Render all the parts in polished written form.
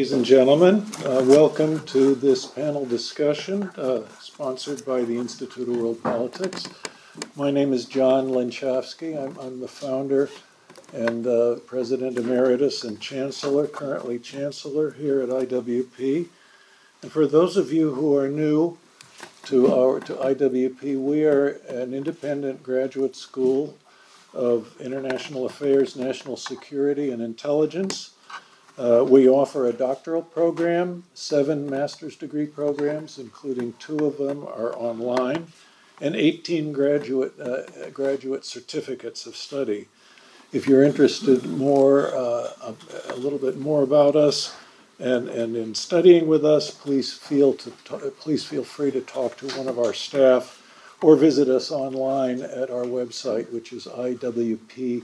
Ladies and gentlemen, welcome to this panel discussion sponsored by the Institute of World Politics. My name is John Lenchowski. I'm the founder and President Emeritus and Chancellor, currently Chancellor here at IWP. And for those of you who are new to IWP, we are an independent graduate school of international affairs, national security, and intelligence. We offer a doctoral program, 7 master's degree programs, including 2 of them are online, and 18 graduate certificates of study. If you're interested more, a little bit more about us and in studying with us, please feel free to talk to one of our staff or visit us online at our website, which is iwp.edu.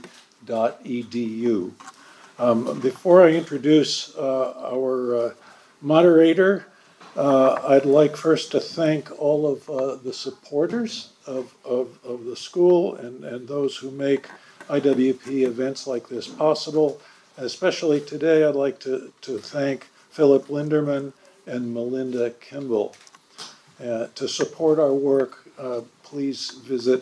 Before I introduce our moderator, I'd like first to thank all of the supporters of the school and those who make IWP events like this possible. Especially today, I'd like to thank Philip Linderman and Melinda Kimball. To support our work, please visit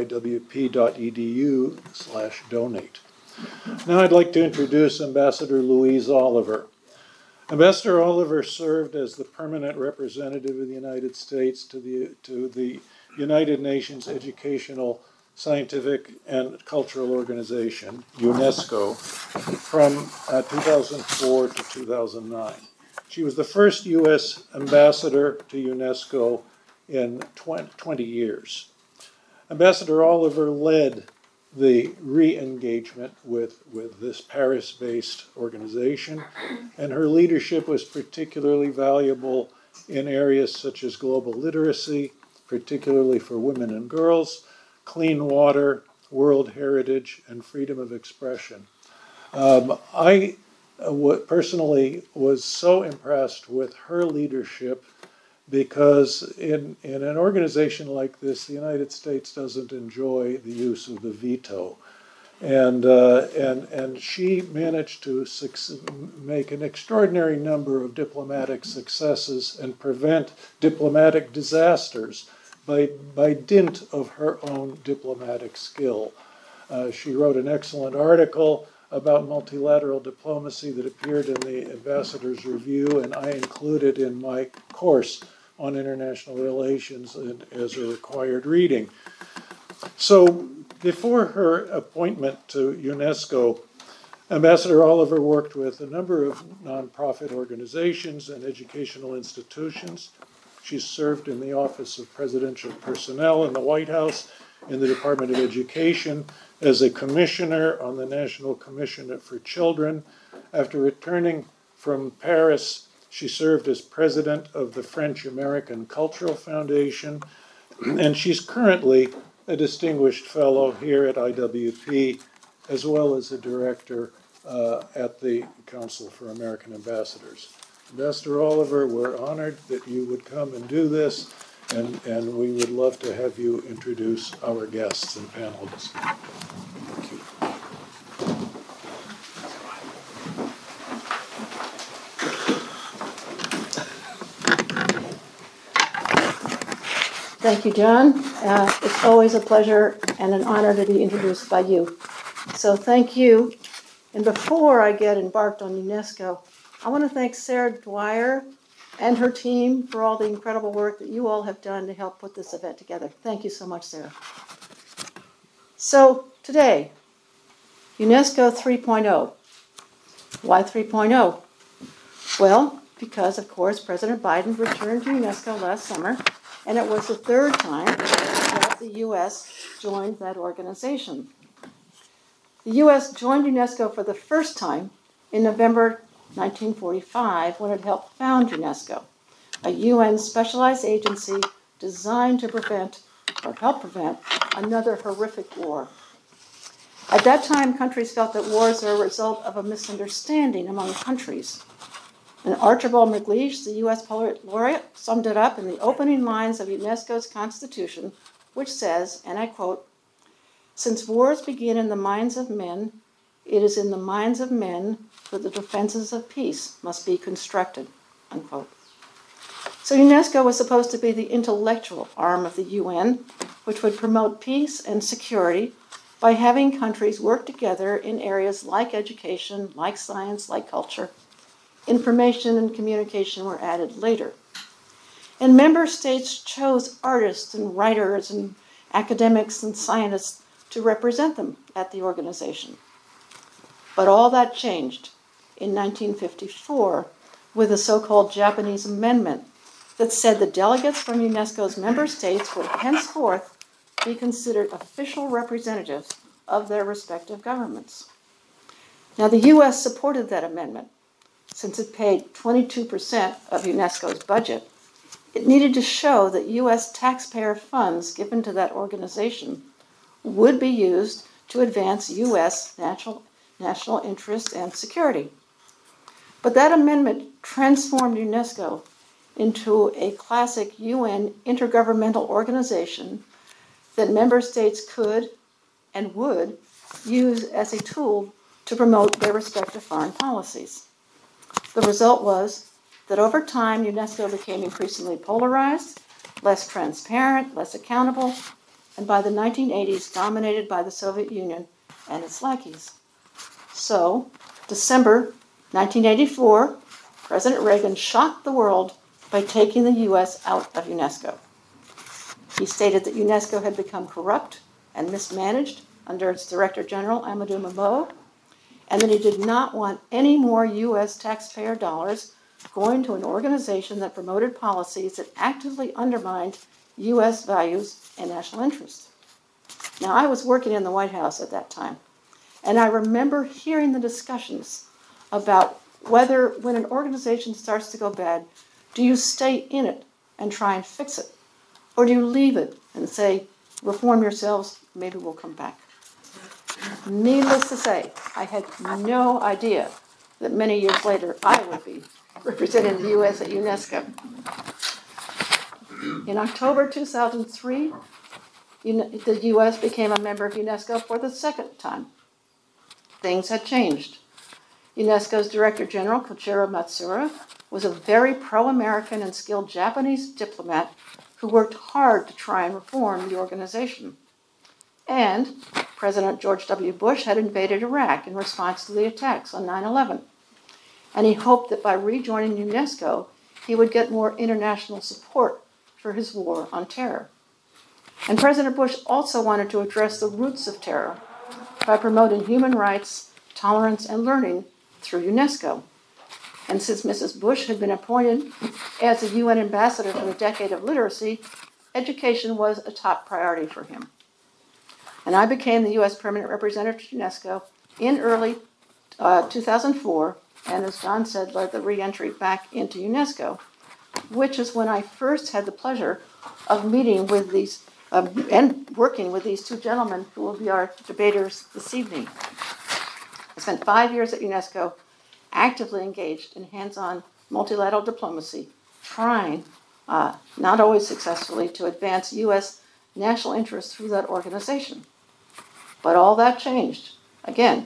iwp.edu/donate. Now I'd like to introduce Ambassador Louise Oliver. Ambassador Oliver served as the permanent representative of the United States to the United Nations Educational, Scientific, and Cultural Organization, UNESCO, from 2004 to 2009. She was the first U.S. ambassador to UNESCO in 20 years. Ambassador Oliver led the re-engagement with this Paris-based organization, and her leadership was particularly valuable in areas such as global literacy, particularly for women and girls, clean water, world heritage, and freedom of expression. I personally was so impressed with her leadership because in an organization like this, the United States doesn't enjoy the use of the veto. And she managed to make an extraordinary number of diplomatic successes and prevent diplomatic disasters by dint of her own diplomatic skill. She wrote an excellent article about multilateral diplomacy that appeared in the Ambassador's Review, and I included in my course on international relations as a required reading. So before her appointment to UNESCO, Ambassador Oliver worked with a number of nonprofit organizations and educational institutions. She served in the Office of Presidential Personnel in the White House, in the Department of Education, as a commissioner on the National Commission for Children. After returning from Paris, she served as president of the French American Cultural Foundation, and she's currently a distinguished fellow here at IWP, as well as a director at the Council for American Ambassadors. Ambassador Oliver, we're honored that you would come and do this, and we would love to have you introduce our guests and panelists. Thank you. Thank you, John. It's always a pleasure and an honor to be introduced by you. So thank you. And before I get embarked on UNESCO, I want to thank Sarah Dwyer and her team for all the incredible work that you all have done to help put this event together. Thank you so much, Sarah. So today, UNESCO 3.0. Why 3.0? Well, because, of course, President Biden returned to UNESCO last summer, and it was the 3rd time that the U.S. joined that organization. The U.S. joined UNESCO for the first time in November 1945 when it helped found UNESCO, a UN specialized agency designed to help prevent another horrific war. At that time, countries felt that wars are a result of a misunderstanding among countries. And Archibald MacLeish, the U.S. Poet Laureate, summed it up in the opening lines of UNESCO's Constitution, which says, and I quote, "Since wars begin in the minds of men, It is in the minds of men that the defenses of peace must be constructed, unquote. So UNESCO was supposed to be the intellectual arm of the UN, which would promote peace and security by having countries work together in areas like education, like science, like culture. Information and communication were added later. And member states chose artists and writers and academics and scientists to represent them at the organization. But all that changed in 1954 with the so-called Japanese Amendment that said the delegates from UNESCO's member states would henceforth be considered official representatives of their respective governments. Now, the U.S. supported that amendment. Since it paid 22% of UNESCO's budget, it needed to show that U.S. taxpayer funds given to that organization would be used to advance U.S. national interest and security. But that amendment transformed UNESCO into a classic UN intergovernmental organization that member states could and would use as a tool to promote their respective foreign policies. The result was that over time, UNESCO became increasingly polarized, less transparent, less accountable, and by the 1980s, dominated by the Soviet Union and its lackeys. So, December 1984, President Reagan shocked the world by taking the U.S. out of UNESCO. He stated that UNESCO had become corrupt and mismanaged under its Director General, Amadou Mbow, and that he did not want any more U.S. taxpayer dollars going to an organization that promoted policies that actively undermined U.S. values and national interests. Now, I was working in the White House at that time, and I remember hearing the discussions about whether, when an organization starts to go bad, do you stay in it and try and fix it? Or do you leave it and say, reform yourselves, maybe we'll come back? Needless to say, I had no idea that many years later I would be representing the U.S. at UNESCO. In October 2003, the U.S. became a member of UNESCO for the second time. Things had changed. UNESCO's Director General, Koichiro Matsuura, was a very pro-American and skilled Japanese diplomat who worked hard to try and reform the organization. And President George W. Bush had invaded Iraq in response to the attacks on 9/11. And he hoped that by rejoining UNESCO, he would get more international support for his war on terror. And President Bush also wanted to address the roots of terror by promoting human rights, tolerance, and learning through UNESCO. And since Mrs. Bush had been appointed as a UN ambassador for the Decade of Literacy, education was a top priority for him. And I became the U.S. Permanent Representative to UNESCO in early 2004, and as John said, led the re-entry back into UNESCO, which is when I first had the pleasure of meeting with these and working with these two gentlemen who will be our debaters this evening. I spent 5 years at UNESCO, actively engaged in hands-on multilateral diplomacy, trying, not always successfully, to advance U.S. national interests through that organization. But all that changed, again,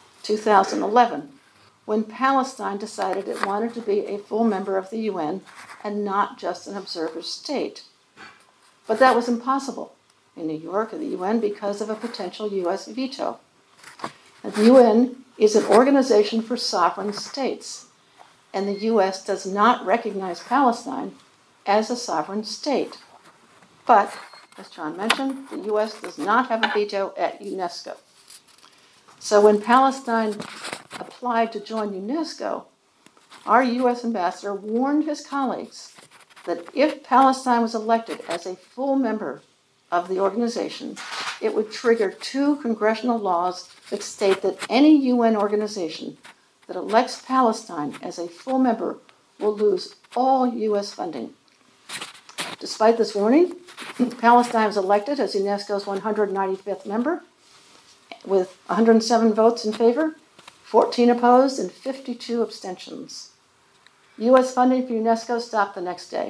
2011, when Palestine decided it wanted to be a full member of the UN and not just an observer state. But that was impossible in New York or the UN because of a potential U.S. veto. The UN is an organization for sovereign states, and the U.S. does not recognize Palestine as a sovereign state. But, as John mentioned, the U.S. does not have a veto at UNESCO. So when Palestine applied to join UNESCO, our U.S. ambassador warned his colleagues that if Palestine was elected as a full member of the organization, it would trigger 2 congressional laws that state that any UN organization that elects Palestine as a full member will lose all U.S. funding. Despite this warning, Palestine was elected as UNESCO's 195th member with 107 votes in favor, 14 opposed, and 52 abstentions. U.S. funding for UNESCO stopped the next day.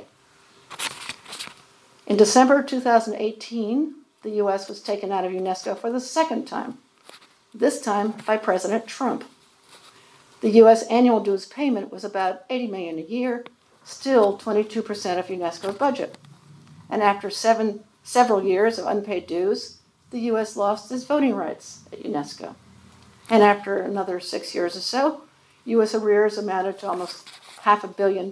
In December 2018, the U.S. was taken out of UNESCO for the second time. this time by President Trump. The U.S. annual dues payment was about $80 million a year, still 22% of UNESCO's budget. And after several years of unpaid dues, the U.S. lost its voting rights at UNESCO. And after another 6 years or so, U.S. arrears amounted to almost $500 million.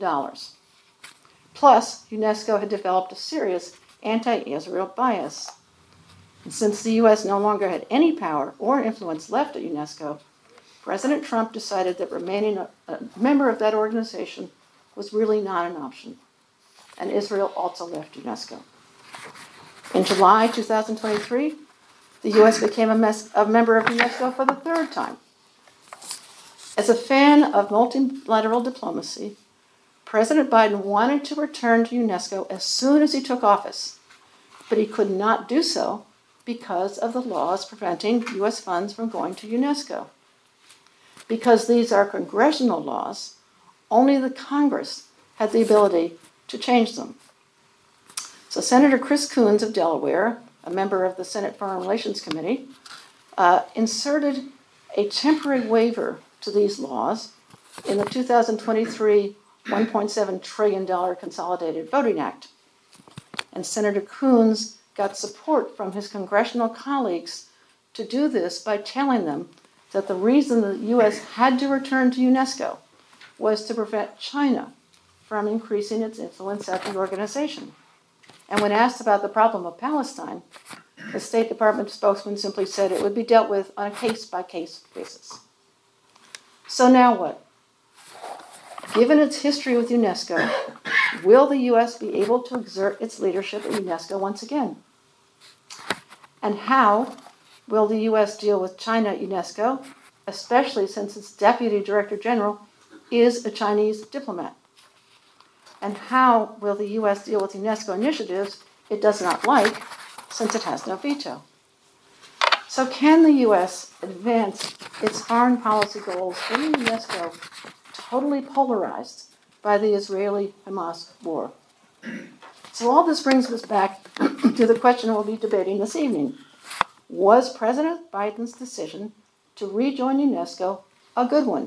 Plus, UNESCO had developed a serious anti-Israel bias. And since the U.S. no longer had any power or influence left at UNESCO, President Trump decided that remaining a member of that organization was really not an option. And Israel also left UNESCO. In July 2023, the U.S. became a member of UNESCO for the third time. As a fan of multilateral diplomacy, President Biden wanted to return to UNESCO as soon as he took office, but he could not do so because of the laws preventing U.S. funds from going to UNESCO. Because these are congressional laws, only the Congress had the ability to change them. So Senator Chris Coons of Delaware, a member of the Senate Foreign Relations Committee, inserted a temporary waiver to these laws in the 2023 $1.7 trillion Consolidated Voting Act. And Senator Coons got support from his congressional colleagues to do this by telling them that the reason the U.S. had to return to UNESCO was to prevent China from increasing its influence at the organization. And when asked about the problem of Palestine, the State Department spokesman simply said it would be dealt with on a case-by-case basis. So now what? Given its history with UNESCO, will the U.S. be able to exert its leadership at UNESCO once again? And how will the U.S. deal with China at UNESCO, especially since its Deputy Director General is a Chinese diplomat? And how will the U.S. deal with UNESCO initiatives it does not like, since it has no veto? So can the U.S. advance its foreign policy goals in UNESCO totally polarized by the Israeli-Hamas war? So all this brings us back to the question we'll be debating this evening. Was President Biden's decision to rejoin UNESCO a good one?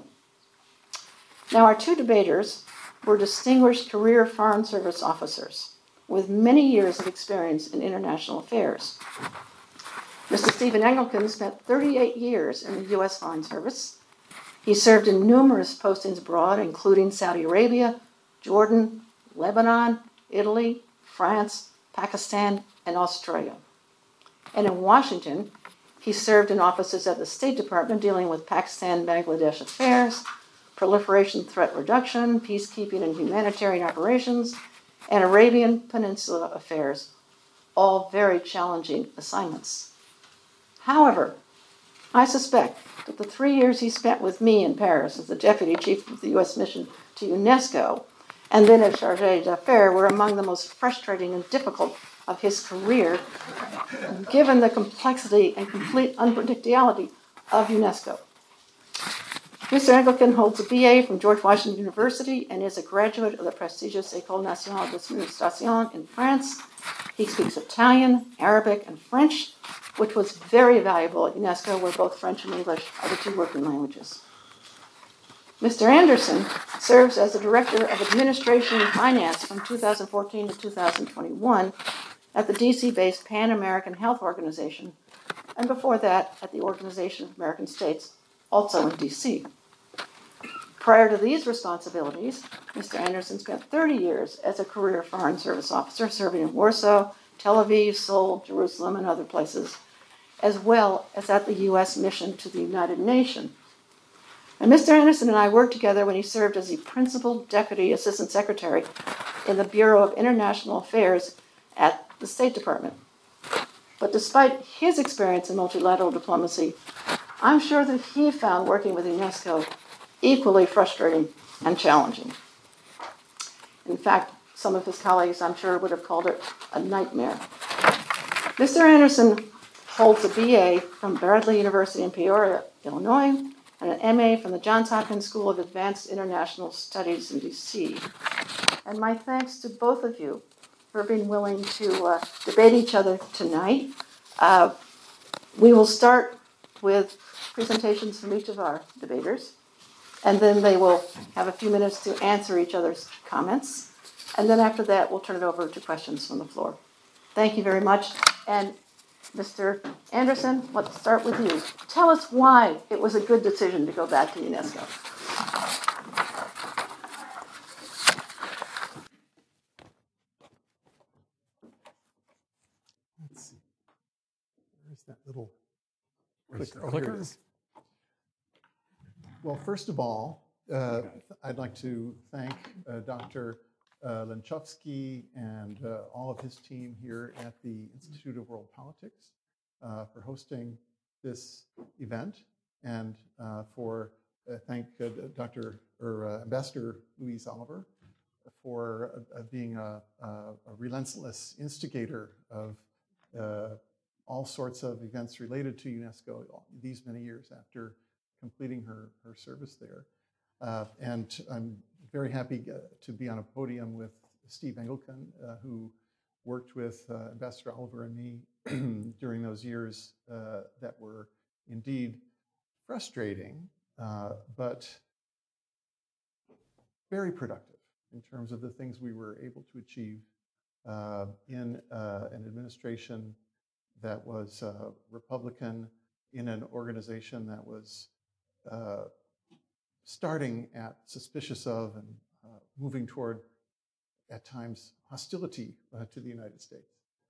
Now, our two debaters were distinguished career Foreign Service officers with many years of experience in international affairs. Mr. Stephen Engelken spent 38 years in the U.S. Foreign Service. He served in numerous postings abroad, including Saudi Arabia, Jordan, Lebanon, Italy, France, Pakistan, and Australia. And in Washington, he served in offices at the State Department dealing with Pakistan-Bangladesh affairs, proliferation threat reduction, peacekeeping and humanitarian operations, and Arabian Peninsula affairs, all very challenging assignments. However, I suspect that the 3 years he spent with me in Paris as the deputy chief of the U.S. mission to UNESCO, and then as chargé d'affaires, were among the most frustrating and difficult of his career, given the complexity and complete unpredictability of UNESCO. Mr. Engelken holds a BA from George Washington University and is a graduate of the prestigious École Nationale d'Administration in France. He speaks Italian, Arabic, and French, which was very valuable at UNESCO, where both French and English are the two working languages. Mr. Anderson serves as the Director of Administration and Finance from 2014 to 2021 at the DC-based Pan American Health Organization, and before that at the Organization of American States, also in DC. Prior to these responsibilities, Mr. Anderson spent 30 years as a career Foreign Service officer, serving in Warsaw, Tel Aviv, Seoul, Jerusalem, and other places, as well as at the U.S. mission to the United Nations. And Mr. Anderson and I worked together when he served as the Principal Deputy Assistant Secretary in the Bureau of International Affairs at the State Department. But despite his experience in multilateral diplomacy, I'm sure that he found working with UNESCO equally frustrating and challenging. In fact, some of his colleagues, I'm sure, would have called it a nightmare. Mr. Anderson holds a BA from Bradley University in Peoria, Illinois, and an MA from the Johns Hopkins School of Advanced International Studies in DC. And my thanks to both of you for being willing to debate each other tonight. We will start with presentations from each of our debaters, and then they will have a few minutes to answer each other's comments. And then after that, we'll turn it over to questions from the floor. Thank you very much. And Mr. Anderson, let's start with you. Tell us why it was a good decision to go back to UNESCO. Let's see. Where's that little Clicker. Oh, here it is. Well, first of all, I'd like to thank Dr. Lenchovsky and all of his team here at the Institute of World Politics for hosting this event, and for thank Ambassador Louise Oliver for being a relentless instigator of all sorts of events related to UNESCO these many years after completing her service there. And I'm very happy to be on a podium with Steve Engelken, who worked with Ambassador Oliver and me during those years that were indeed frustrating, but very productive in terms of the things we were able to achieve in an administration that was Republican, in an organization that was starting at suspicious of and moving toward, at times, hostility to the United States.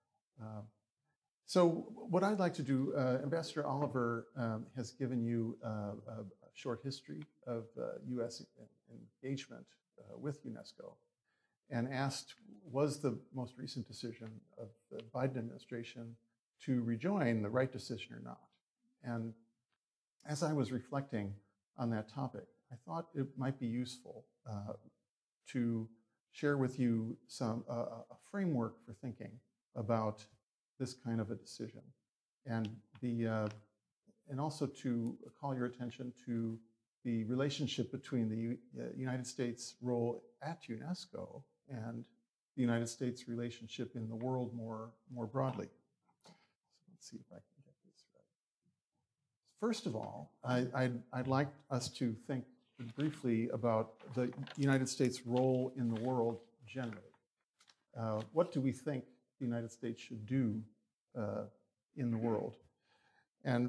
So what I'd like to do, Ambassador Oliver has given you a short history of U.S. engagement with UNESCO, and asked, was the most recent decision of the Biden administration to rejoin the right decision or not? And as I was reflecting on that topic, I thought it might be useful to share with you a framework for thinking about this kind of a decision, and also to call your attention to the relationship between the United States role at UNESCO and the United States relationship in the world more broadly. So let's see if I can get this right. First of all, I'd like us to think briefly about the United States' role in the world generally. What do we think the United States should do in the world? And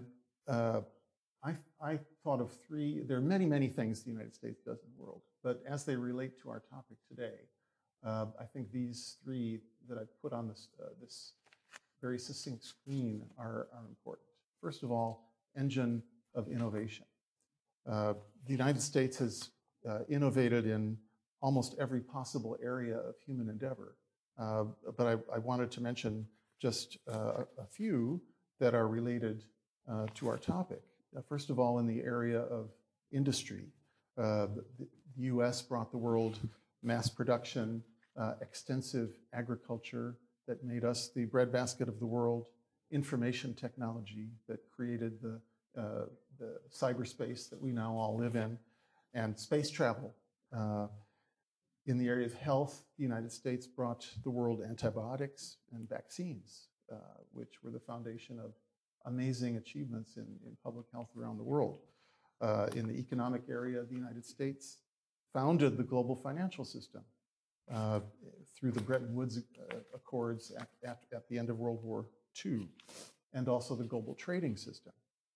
I thought of three. There are many things the United States does in the world, but as they relate to our topic today, I think these three that I put on this very succinct screen are important. First of all, engine of innovation. The United States has innovated in almost every possible area of human endeavor, but I wanted to mention just a few that are related to our topic. First of all, in the area of industry, the U.S. brought the world mass production, extensive agriculture that made us the breadbasket of the world, information technology that created the cyberspace that we now all live in, and space travel. In the area of health, the United States brought the world antibiotics and vaccines, which were the foundation of amazing achievements in public health around the world. In the economic area, the United States founded the global financial system through the Bretton Woods Accords at the end of World War II, and also the global trading system,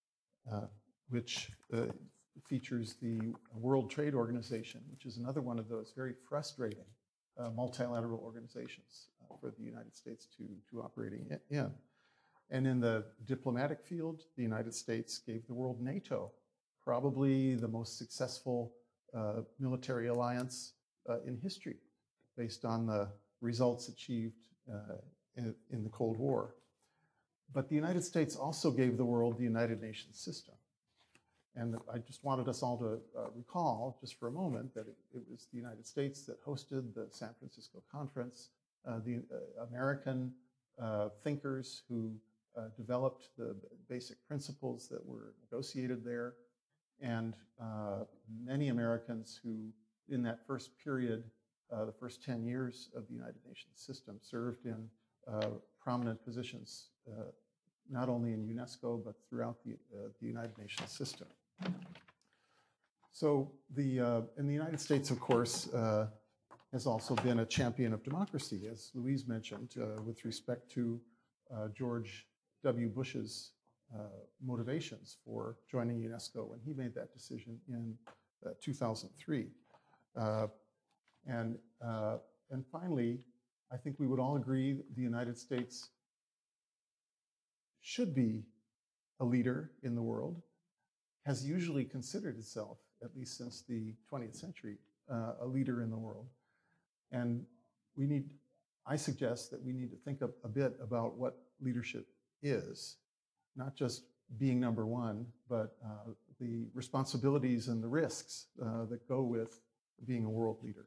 which features the World Trade Organization, which is another one of those very frustrating multilateral organizations for the United States to operating in. And in the diplomatic field, the United States gave the world NATO, probably the most successful military alliance in history, based on the results achieved in the Cold War. But the United States also gave the world the United Nations system. And I just wanted us all to recall, just for a moment, that it was the United States that hosted the San Francisco Conference, the American thinkers who developed the basic principles that were negotiated there, and many Americans who, in that first period, the first 10 years of the United Nations system, served in prominent positions not only in UNESCO, but throughout the United Nations system. So in the United States, of course, has also been a champion of democracy, as Louise mentioned, with respect to George W. Bush's motivations for joining UNESCO when he made that decision in 2003. And finally, I think we would all agree that the United States should be a leader in the world, has usually considered itself, at least since the 20th century, a leader in the world. And I suggest that we need to think a bit about what leadership is, not just being number one, but the responsibilities and the risks that go with being a world leader.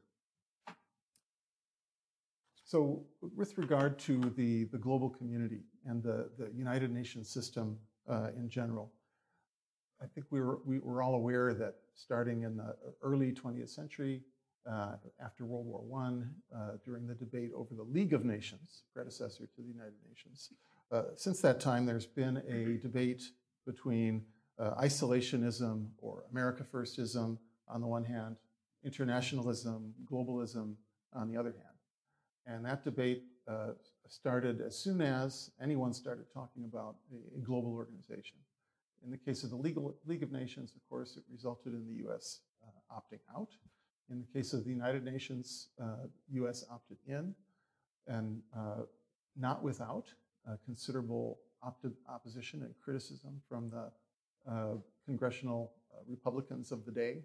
So with regard to the global community and the United Nations system in general, I think we're all aware that starting in the early 20th century, after World War I, during the debate over the League of Nations, predecessor to the United Nations, since that time there's been a debate between isolationism or America Firstism on the one hand, internationalism, globalism on the other hand. And that debate started as soon as anyone started talking about a global organization. In the case of the League of Nations, of course, it resulted in the US opting out. In the case of the United Nations, US opted in, and not without considerable opposition and criticism from the congressional Republicans of the day.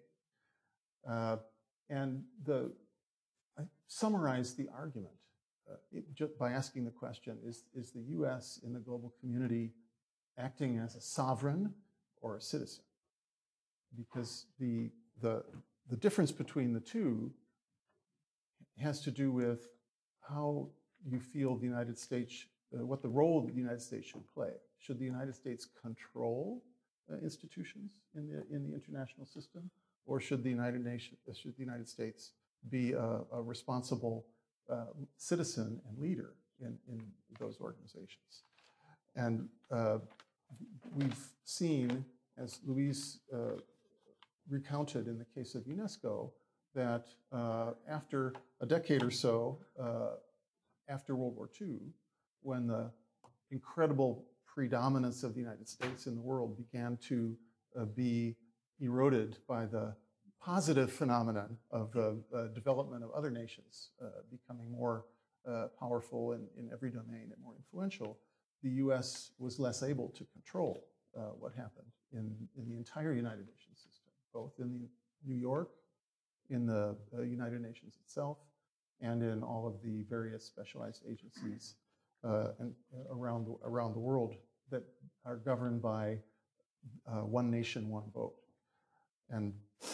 And I summarized the argument just by asking the question, is the US in the global community acting as a sovereign or a citizen? Because the difference between the two has to do with how you feel the United States, what the role that the United States should play. Should the United States control institutions in the international system, or should the United States be a responsible citizen and leader in those organizations? And we've seen, as Louise recounted in the case of UNESCO, that after a decade or so, after World War II, when the incredible predominance of the United States in the world began to be eroded by the positive phenomenon of the development of other nations becoming more powerful in every domain and more influential, the US was less able to control what happened in the entire United Nations system, both in New York, in the United Nations itself, and in all of the various specialized agencies and around the world that are governed by one nation, one vote. And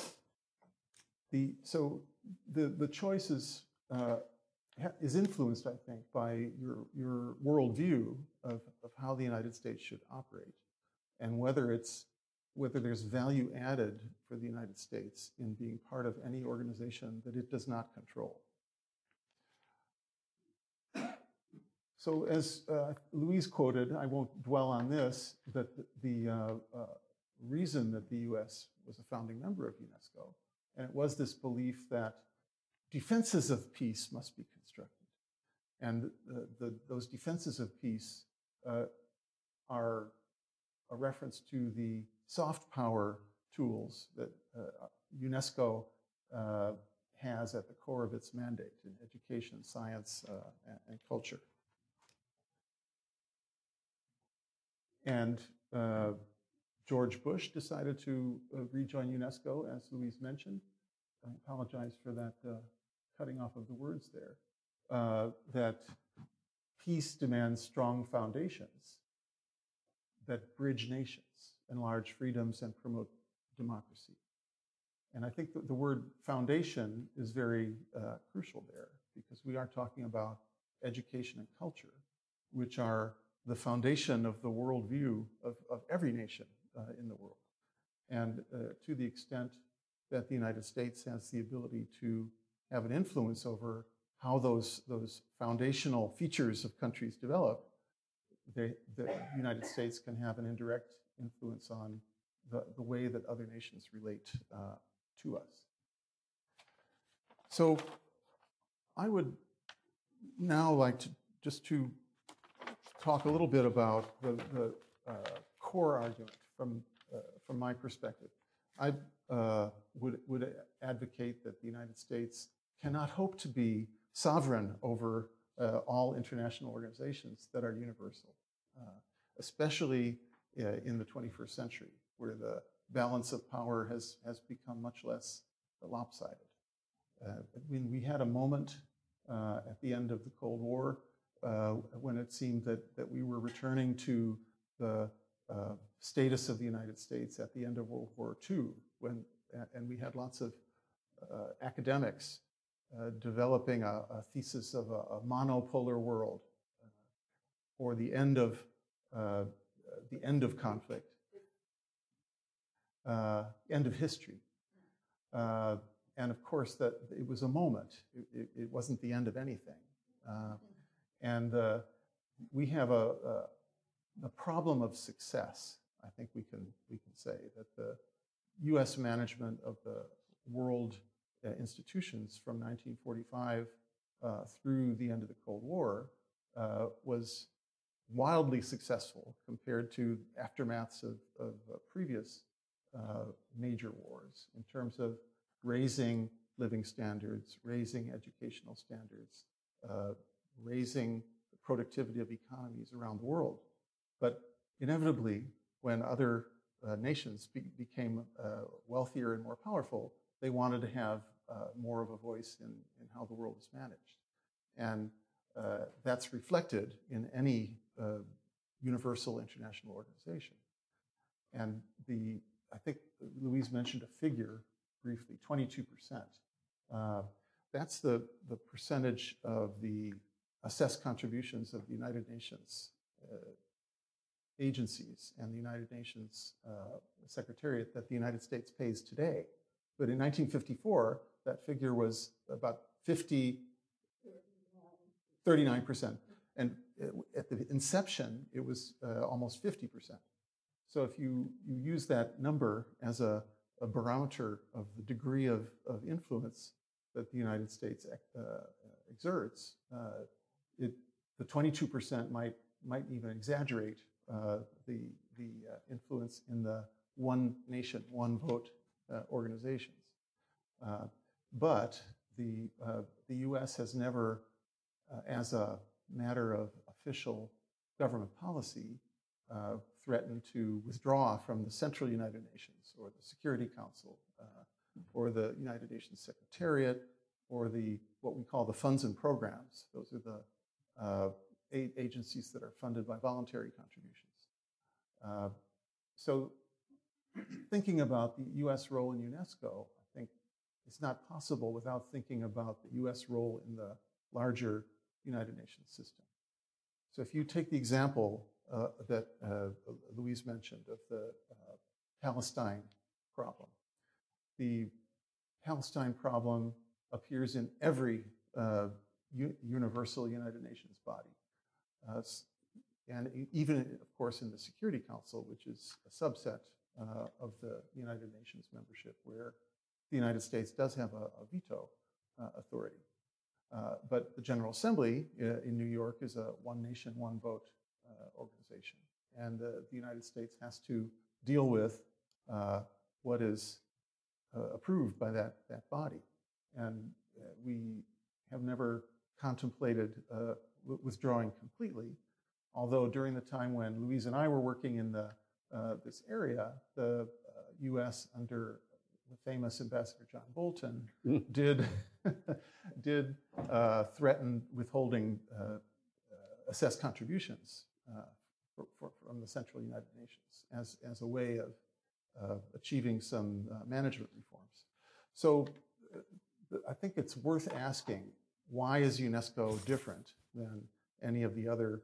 so the choice is influenced, I think, by your worldview of how the United States should operate, and whether there's value added for the United States in being part of any organization that it does not control. So as Louise quoted, I won't dwell on this, that the reason that the US was a founding member of UNESCO, and it was this belief that defenses of peace must be constructed. And those defenses of peace are a reference to the soft power tools that UNESCO has at the core of its mandate in education, science, and culture. And George Bush decided to rejoin UNESCO, as Louise mentioned. I apologize for that cutting off of the words there. That peace demands strong foundations that bridge nations, enlarge freedoms, and promote democracy. And I think that the word foundation is very crucial there, because we are talking about education and culture, which are the foundation of the worldview of every nation in the world. And to the extent that the United States has the ability to have an influence over how those foundational features of countries develop, the United States can have an indirect influence on the way that other nations relate to us. So I would now like to just talk a little bit about the core argument from my perspective. I would advocate that the United States cannot hope to be sovereign over all international organizations that are universal, especially in the 21st century, where the balance of power has become much less lopsided. When we had a moment at the end of the Cold War when it seemed that we were returning to the status of the United States at the end of World War II, and we had lots of academics developing a thesis of a monopolar world, or the end of conflict, end of history. And of course, that it was a moment. It wasn't the end of anything. And we have a problem of success. I think we can say that the U.S. management of the world institutions from 1945 through the end of the Cold War was wildly successful compared to aftermaths of previous major wars in terms of raising living standards, raising educational standards, raising the productivity of economies around the world. But inevitably, when other nations became wealthier and more powerful, they wanted to have more of a voice in how the world is managed. And that's reflected in any universal international organization. And I think Louise mentioned a figure briefly, 22%. That's the percentage of the assessed contributions of the United Nations agencies and the United Nations Secretariat that the United States pays today. But in 1954, that figure was about 39%. And at the inception, it was almost 50%. So if you use that number as a barometer of the degree of influence that the United States exerts, the 22% might even exaggerate the influence in the one nation, one vote organizations. But the U.S. has never, as a matter of official government policy, threatened to withdraw from the Central United Nations or the Security Council or the United Nations Secretariat or what we call the funds and programs. Those are the 8 agencies that are funded by voluntary contributions. So thinking about the U.S. role in UNESCO, I think it's not possible without thinking about the U.S. role in the larger United Nations system. So if you take the example that Louise mentioned of the Palestine problem, the Palestine problem appears in every universal United Nations body. And even, of course, in the Security Council, which is a subset of the United Nations membership, where the United States does have a veto authority. But the General Assembly in New York is a one nation, one vote organization. And the United States has to deal with what is approved by that body. And we have never contemplated withdrawing completely, although during the time when Louise and I were working in this area, the U.S. under the famous Ambassador John Bolton did threaten withholding assessed contributions from the Central United Nations as a way of achieving some management reforms. So I think it's worth asking, why is UNESCO different than any of the other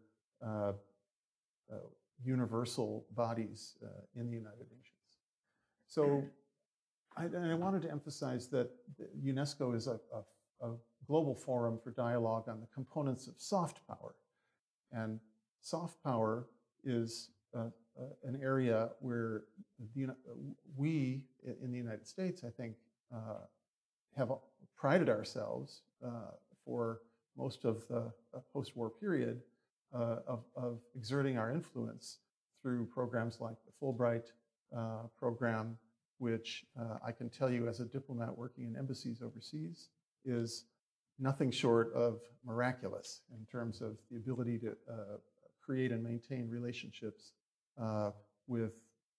universal bodies in the United Nations? So I wanted to emphasize that UNESCO is a global forum for dialogue on the components of soft power. And soft power is an area where we in the United States, I think, have prided ourselves for most of the post-war period of exerting our influence through programs like the Fulbright program, which I can tell you as a diplomat working in embassies overseas is nothing short of miraculous in terms of the ability to create and maintain relationships with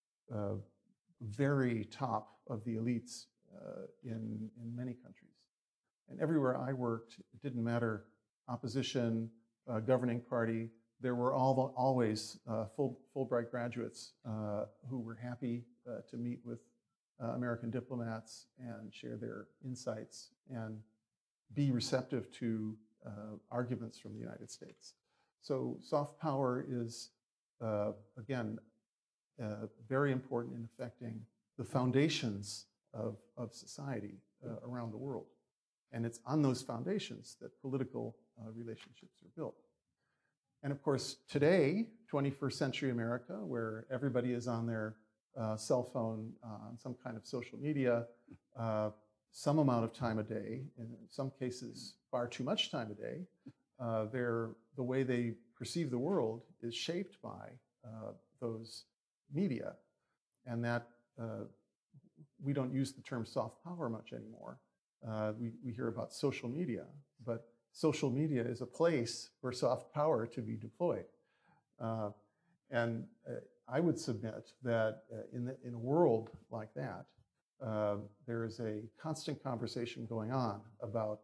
very top of the elites in many countries. And everywhere I worked, it didn't matter opposition, governing party, there were always Fulbright graduates who were happy to meet with American diplomats and share their insights and be receptive to arguments from the United States. So soft power is, again, very important in affecting the foundations of society around the world. And it's on those foundations that political relationships are built. And of course, today, 21st century America, where everybody is on their cell phone, on some kind of social media, some amount of time a day, in some cases, far too much time a day, the way they perceive the world is shaped by those media. And that we don't use the term soft power much anymore. We hear about social media, but social media is a place for soft power to be deployed. And I would submit that in a world like that, there is a constant conversation going on about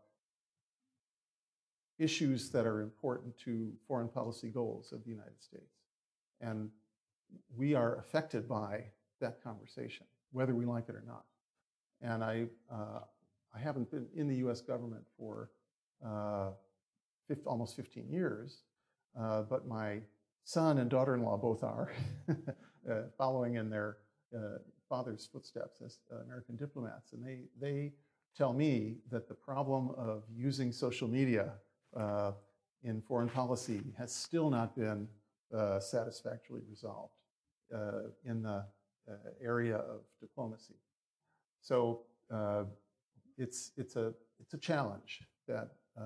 issues that are important to foreign policy goals of the United States. And we are affected by that conversation, whether we like it or not. And I haven't been in the US government for almost 15 years, but my son and daughter-in-law both are, following in their father's footsteps as American diplomats. And they tell me that the problem of using social media in foreign policy has still not been satisfactorily resolved in the area of diplomacy. So it's a challenge that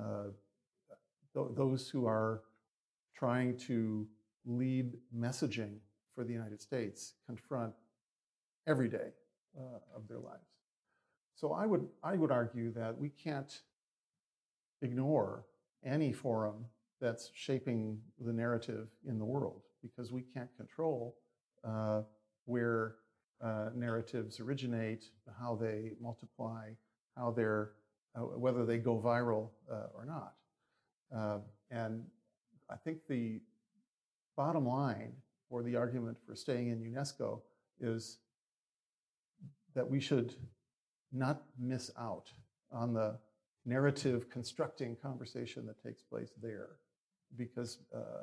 those who are trying to lead messaging for the United States confront every day of their lives. So I would argue that we can't ignore any forum that's shaping the narrative in the world, because we can't control where narratives originate, how they multiply, how they're whether they go viral or not. And I think the bottom line for the argument for staying in UNESCO is that we should not miss out on the narrative constructing conversation that takes place there, because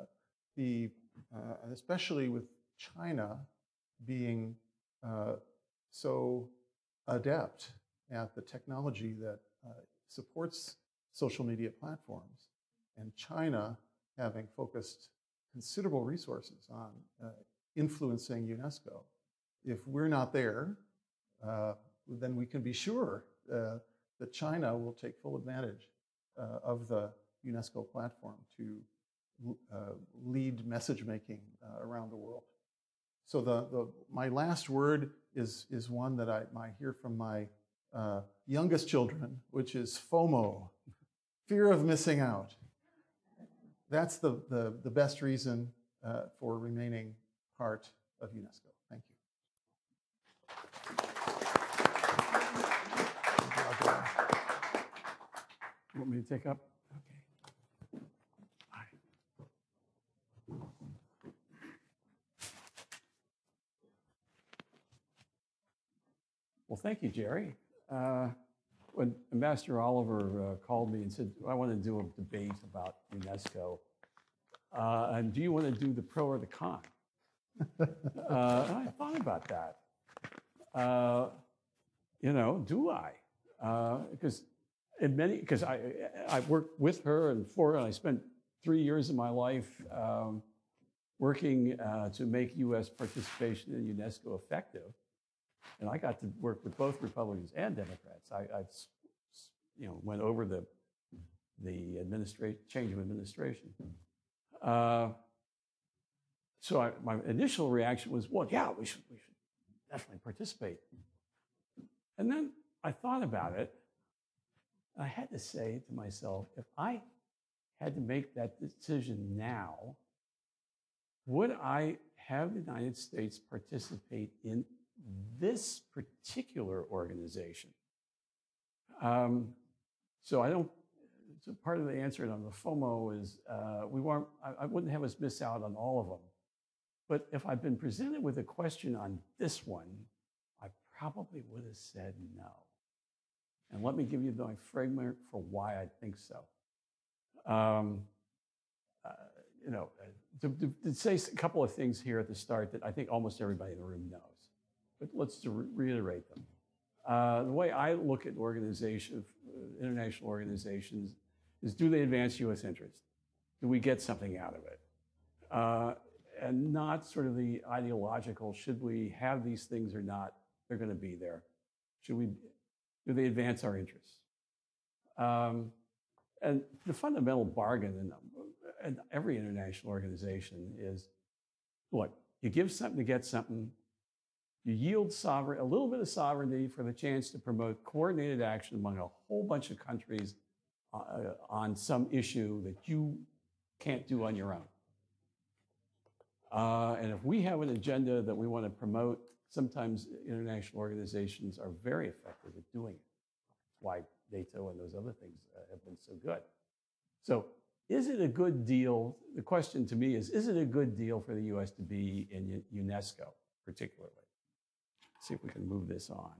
especially with China being so adept at the technology that supports social media platforms, and China having focused considerable resources on influencing UNESCO. If we're not there, then we can be sure that China will take full advantage of the UNESCO platform to lead message making around the world. So my last word is one that I hear from my youngest children, which is FOMO, fear of missing out. That's the best reason for remaining part of UNESCO. Thank you. You want me to take up? Okay. Bye. Well, thank you, Jerry. When Ambassador Oliver called me and said, I want to do a debate about UNESCO, and do you want to do the pro or the con? I thought about that. Do I? Because I worked with her and for her, and I spent 3 years of my life working to make U.S. participation in UNESCO effective. And I got to work with both Republicans and Democrats. I went over the change of administration. So my initial reaction was, well, yeah, we should definitely participate. And then I thought about it. I had to say to myself, if I had to make that decision now, would I have the United States participate in this particular organization? So I don't. So part of the answer on the FOMO is I wouldn't have us miss out on all of them. But if I'd been presented with a question on this one, I probably would have said no. And let me give you my framework for why I think so. To say a couple of things here at the start that I think almost everybody in the room knows, but let's reiterate them. The way I look at international organizations, is do they advance U.S. interests? Do we get something out of it? And not sort of the ideological, should we have these things or not? They're going to be there. Do they advance our interests? And the fundamental bargain in every international organization is, look, you give something to get something, you yield a little bit of sovereignty for the chance to promote coordinated action among a whole bunch of countries on some issue that you can't do on your own. And if we have an agenda that we want to promote, sometimes international organizations are very effective at doing it. That's why NATO and those other things have been so good. So is it a good deal? The question to me is it a good deal for the U.S. to be in UNESCO, particularly? Let's see if we can move this on.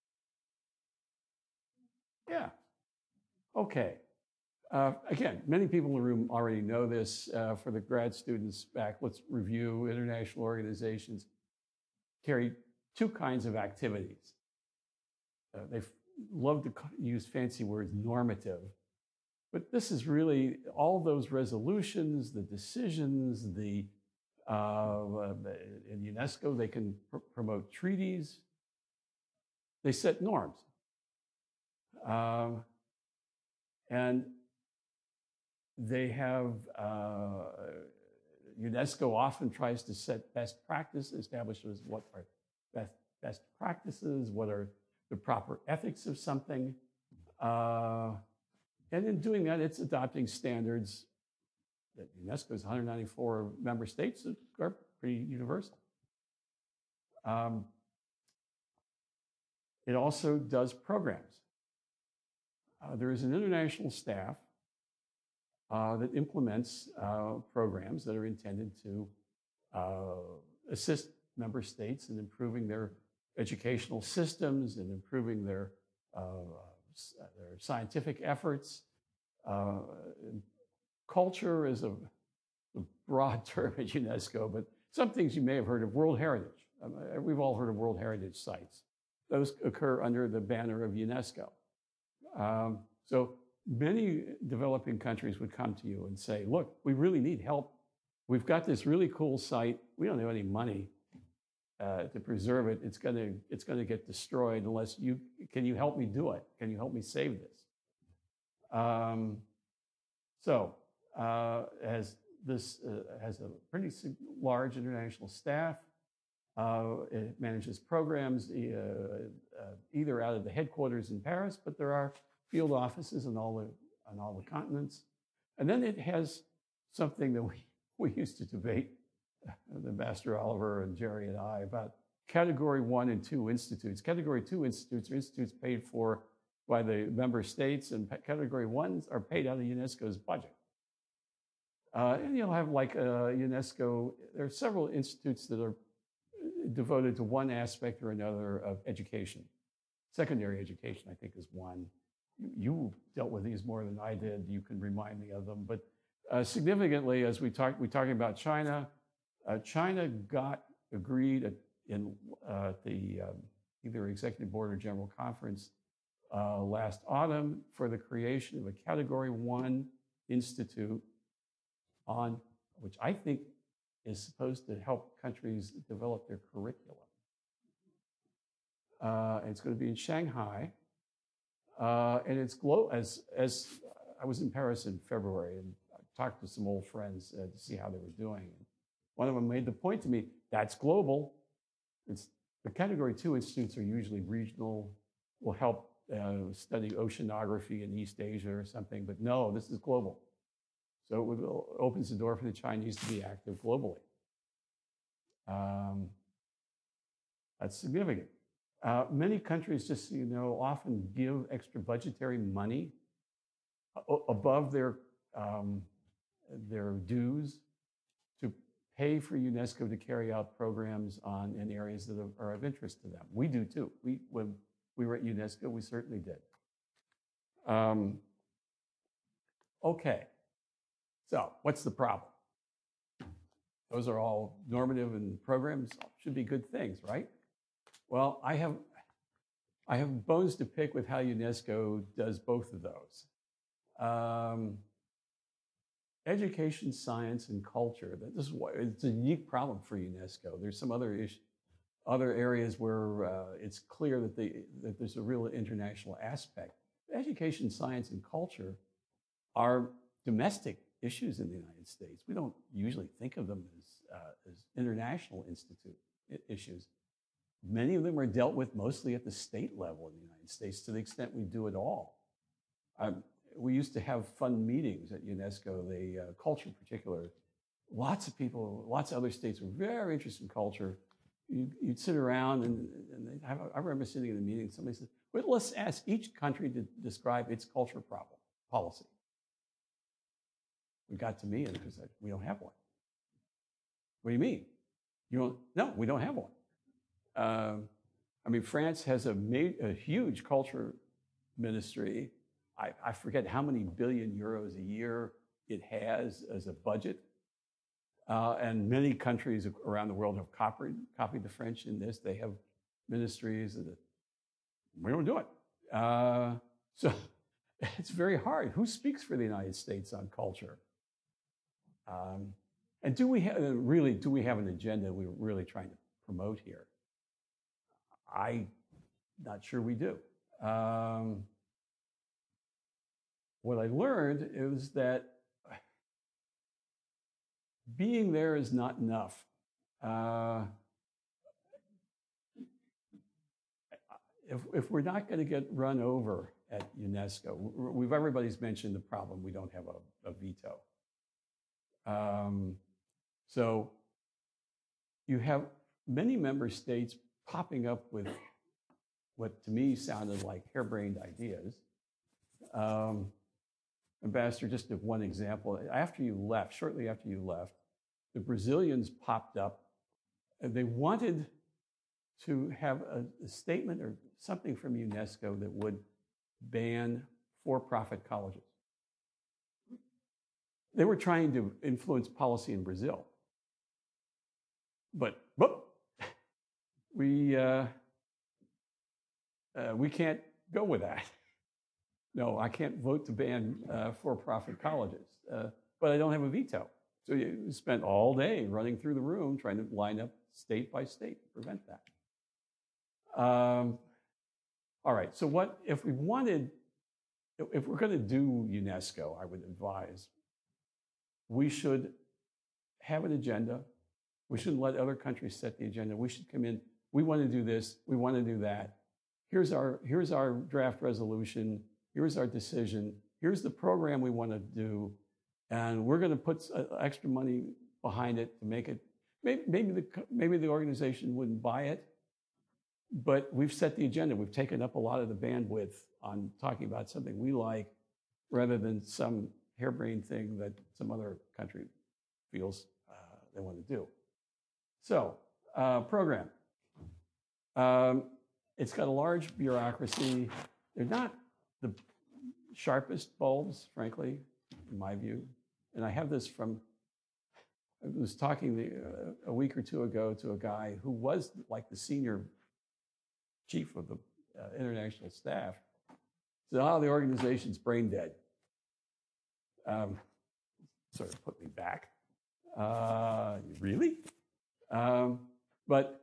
Yeah. Okay. Again, many people in the room already know this. For the grad students back, let's review. International organizations carry two kinds of activities. They love to use fancy words, normative. But this is really all those resolutions, the decisions, in UNESCO, they can promote treaties. They set norms. And they have, UNESCO often tries to set best practices, establishes what are best practices, what are the proper ethics of something. And in doing that, it's adopting standards that UNESCO's 194 member states are pretty universal. It also does programs. There is an international staff that implements programs that are intended to assist member states in improving their educational systems and improving their scientific efforts. Culture is a broad term at UNESCO, but some things you may have heard of. World Heritage. We've all heard of World Heritage sites. Those occur under the banner of UNESCO. So many developing countries would come to you and say, look, we really need help. We've got this really cool site. We don't have any money to preserve it. It's gonna get destroyed unless can you help me do it? Can you help me save this? Has a pretty large international staff. It manages programs either out of the headquarters in Paris, but there are field offices on all the continents. And then it has something that we used to debate, Ambassador Oliver and Jerry and I, about Category 1 and 2 institutes. Category 2 institutes are institutes paid for by the member states, and Category 1s are paid out of UNESCO's budget. And you'll have like UNESCO, there are several institutes that are devoted to one aspect or another of education. Secondary education, I think, is one. You dealt with these more than I did. You can remind me of them. But significantly, as we're talking about China, China got agreed in the either Executive Board or General Conference last autumn for the creation of a Category 1 institute which I think is supposed to help countries develop their curriculum. It's going to be in Shanghai, and it's as I was in Paris in February and I talked to some old friends to see how they were doing. And one of them made the point to me, that's global. It's the Category 2 institutes are usually regional, will help study oceanography in East Asia or something, but no, this is global. So it opens the door for the Chinese to be active globally. That's significant. Many countries, just so you know, often give extra budgetary money above their dues to pay for UNESCO to carry out programs in areas that are of interest to them. We do too. When we were at UNESCO, we certainly did. Okay, so what's the problem? Those are all normative and programs should be good things, right? Well, I have bones to pick with how UNESCO does both of those. Education, science, and culture. It's a unique problem for UNESCO. There's some other areas where it's clear that there's a real international aspect. Education, science, and culture are domestic issues in the United States. We don't usually think of them as international institute issues. Many of them are dealt with mostly at the state level in the United States, to the extent we do it all. We used to have fun meetings at UNESCO, culture in particular. Lots of people, lots of other states were very interested in culture. You'd sit around and I remember sitting in a meeting, somebody said, well, let's ask each country to describe its culture policy. It got to me and I said, we don't have one. What do you mean? No, we don't have one. I mean, France has a huge culture ministry. I forget how many billion euros a year it has as a budget. And many countries around the world have copied the French in this. They have ministries. We don't do it. So it's very hard. Who speaks for the United States on culture? And do we have an agenda we're really trying to promote here? I'm not sure we do. What I learned is that being there is not enough. If we're not going to get run over at UNESCO, everybody's mentioned the problem, we don't have a veto. So you have many member states popping up with what to me sounded like harebrained ideas. Ambassador, just as one example, shortly after you left, the Brazilians popped up and they wanted to have a statement or something from UNESCO that would ban for-profit colleges. They were trying to influence policy in Brazil. But we can't go with that. No, I can't vote to ban for-profit colleges, but I don't have a veto. So you spent all day running through the room trying to line up state by state to prevent that. All right, so what if we're going to do UNESCO, I would advise, we should have an agenda. We shouldn't let other countries set the agenda. We should come in, we want to do this, we want to do that. Here's our draft resolution, here's our decision, here's the program we want to do, and we're going to put extra money behind it to make it, maybe the organization wouldn't buy it, but we've set the agenda. We've taken up a lot of the bandwidth on talking about something we like rather than some harebrained thing that some other country feels they want to do. So, program. It's got a large bureaucracy. They're not the sharpest bulbs, frankly, in my view. And I have this I was talking a week or two ago to a guy who was like the senior chief of the international staff. He said, the organization's brain dead. Sort of put me back. Really? But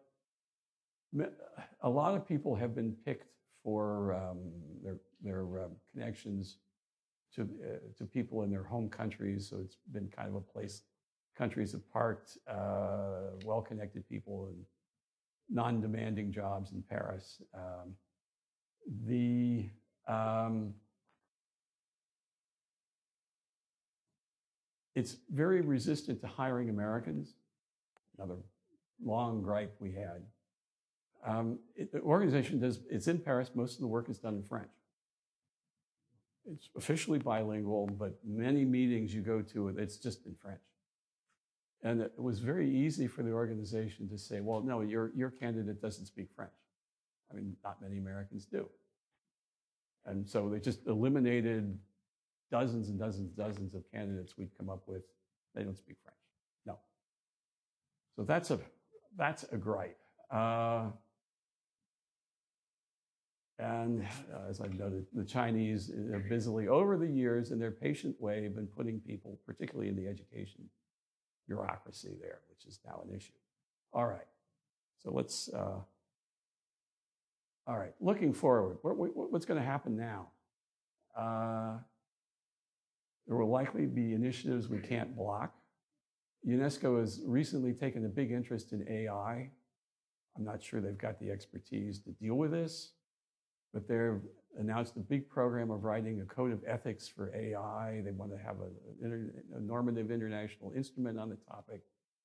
a lot of people have been picked for their connections to people in their home countries. So it's been kind of a place countries have parked well-connected people in non-demanding jobs in Paris. It's very resistant to hiring Americans. Another long gripe we had. The organization it's in Paris. Most of the work is done in French. It's officially bilingual, but many meetings you go to, it's just in French. And it was very easy for the organization to say, well, no, your candidate doesn't speak French. I mean, not many Americans do. And so they just eliminated dozens and dozens and dozens of candidates we'd come up with. They don't speak French. No. So that's a gripe. And as I've noted, the Chinese have busily, over the years, in their patient way, been putting people, particularly in the education bureaucracy there, which is now an issue. All right. So let's, all right, looking forward, what's going to happen now? There will likely be initiatives we can't block. UNESCO has recently taken a big interest in AI. I'm not sure they've got the expertise to deal with this, but they've announced a big program of writing a code of ethics for AI. They want to have a normative international instrument on the topic.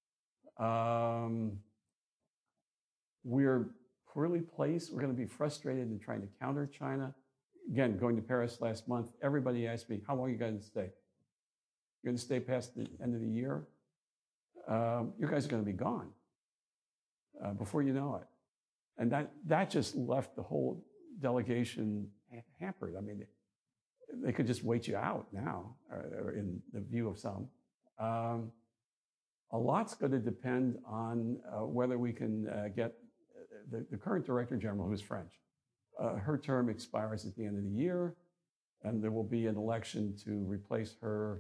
We're poorly placed. We're going to be frustrated in trying to counter China. Again, going to Paris last month, everybody asked me, how long are you going to stay? You're going to stay past the end of the year? You guys are going to be gone before you know it. And that just left the whole delegation hampered. I mean, they could just wait you out now, or in the view of some. A lot's going to depend on whether we can get the current Director General, who's French. Her term expires at the end of the year, and there will be an election to replace her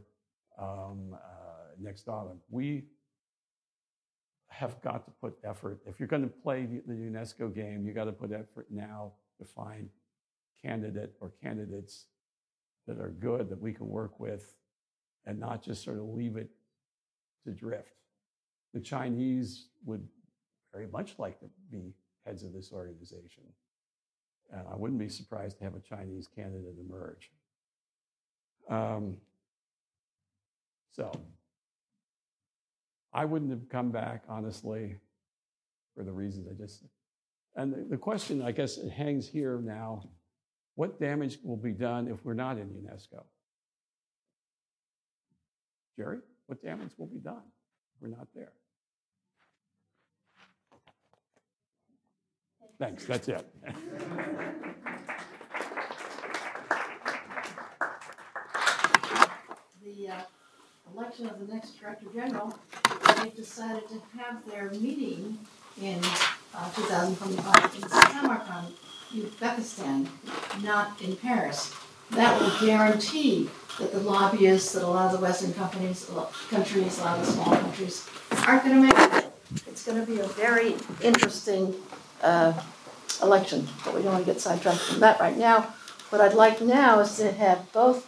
next autumn. We have got to put effort. If you're going to play the UNESCO game, you got to put effort now to find candidate or candidates that are good, that we can work with, and not just sort of leave it to drift. The Chinese would very much like to be heads of this organization. And I wouldn't be surprised to have a Chinese candidate emerge. So I wouldn't have come back, honestly, for the reasons I just said. And the question, I guess, it hangs here now, what damage will be done if we're not in UNESCO? Jerry, what damage will be done if we're not there? Thanks, that's it. The election of the next Director General, they've decided to have their meeting in 2025 in Samarkand, Uzbekistan, not in Paris. That will guarantee that the lobbyists that a lot of the Western countries, a lot of the small countries, aren't going to make it. It's going to be a very interesting election, but we don't want to get sidetracked from that right now. What I'd like now is to have both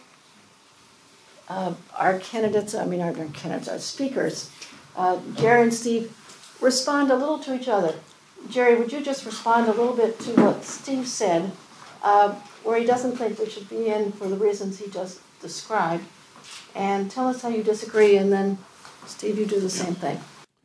our speakers, Jerry and Steve, respond a little to each other. Jerry, would you just respond a little bit to what Steve said, where he doesn't think we should be in for the reasons he just described, and tell us how you disagree, and then, Steve, you do the same thing.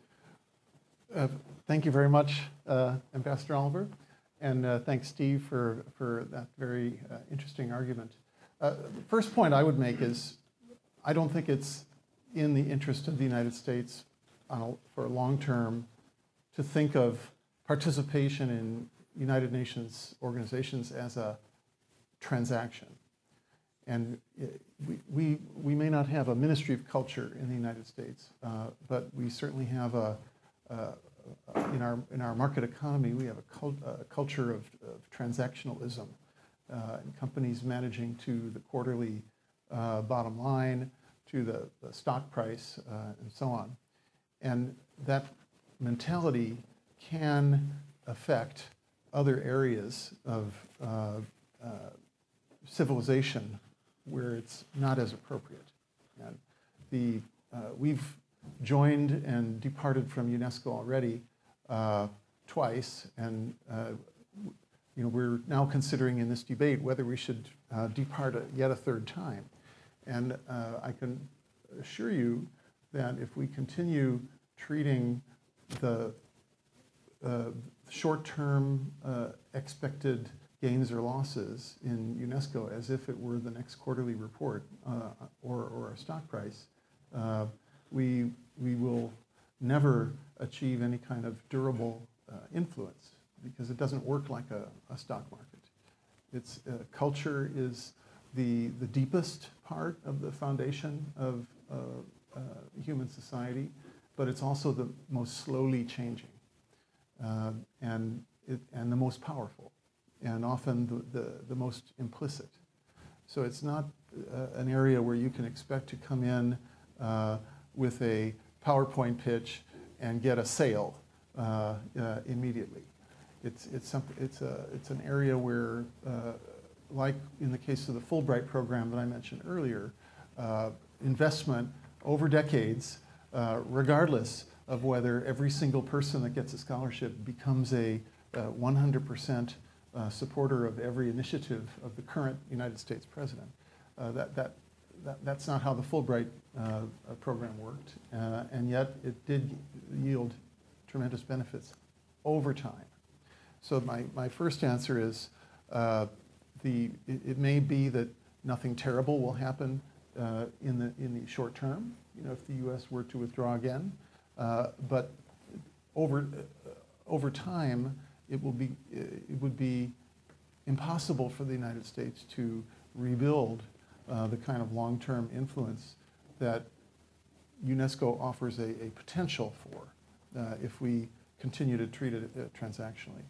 Thank you very much, Ambassador Oliver, and thanks, Steve, for that very interesting argument. The first point I would make is I don't think it's in the interest of the United States for long term to think of participation in United Nations organizations as a transaction. And we may not have a Ministry of Culture in the United States, but we certainly have in our market economy, we have a culture of transactionalism, and companies managing to the quarterly bottom line, to the stock price, and so on. And that mentality can affect other areas of civilization where it's not as appropriate. And we've joined and departed from UNESCO already twice, and we're now considering in this debate whether we should depart yet a third time. And I can assure you that if we continue treating the short-term expected gains or losses in UNESCO as if it were the next quarterly report or our stock price, we will never achieve any kind of durable influence, because it doesn't work like a stock market. It's culture is the deepest part of the foundation of human society, but it's also the most slowly changing and the most powerful, and often the most implicit. So it's not an area where you can expect to come in with a PowerPoint pitch and get a sale immediately. It's an area where, like in the case of the Fulbright program that I mentioned earlier, investment over decades, regardless of whether every single person that gets a scholarship becomes a 100% supporter of every initiative of the current United States president. That's not how the Fulbright program worked, and yet it did yield tremendous benefits over time. So my first answer is it may be that nothing terrible will happen in the short term, if the U.S. were to withdraw again, but over time it would be impossible for the United States to rebuild the kind of long-term influence that UNESCO offers a potential for if we continue to treat it transactionally.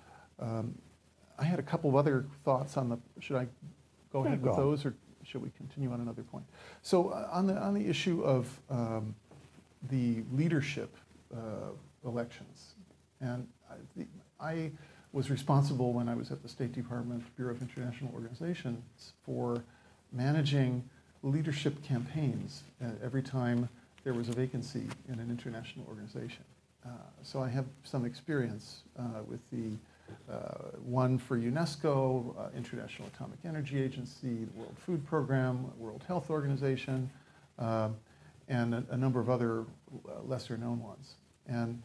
I had a couple of other thoughts on should I go ahead with those, or should we continue on another point? So on the issue of the leadership elections, and I was responsible when I was at the State Department Bureau of International Organizations for managing leadership campaigns every time there was a vacancy in an international organization. So I have some experience with the one for UNESCO, International Atomic Energy Agency, the World Food Program, World Health Organization, and a number of other lesser known ones. And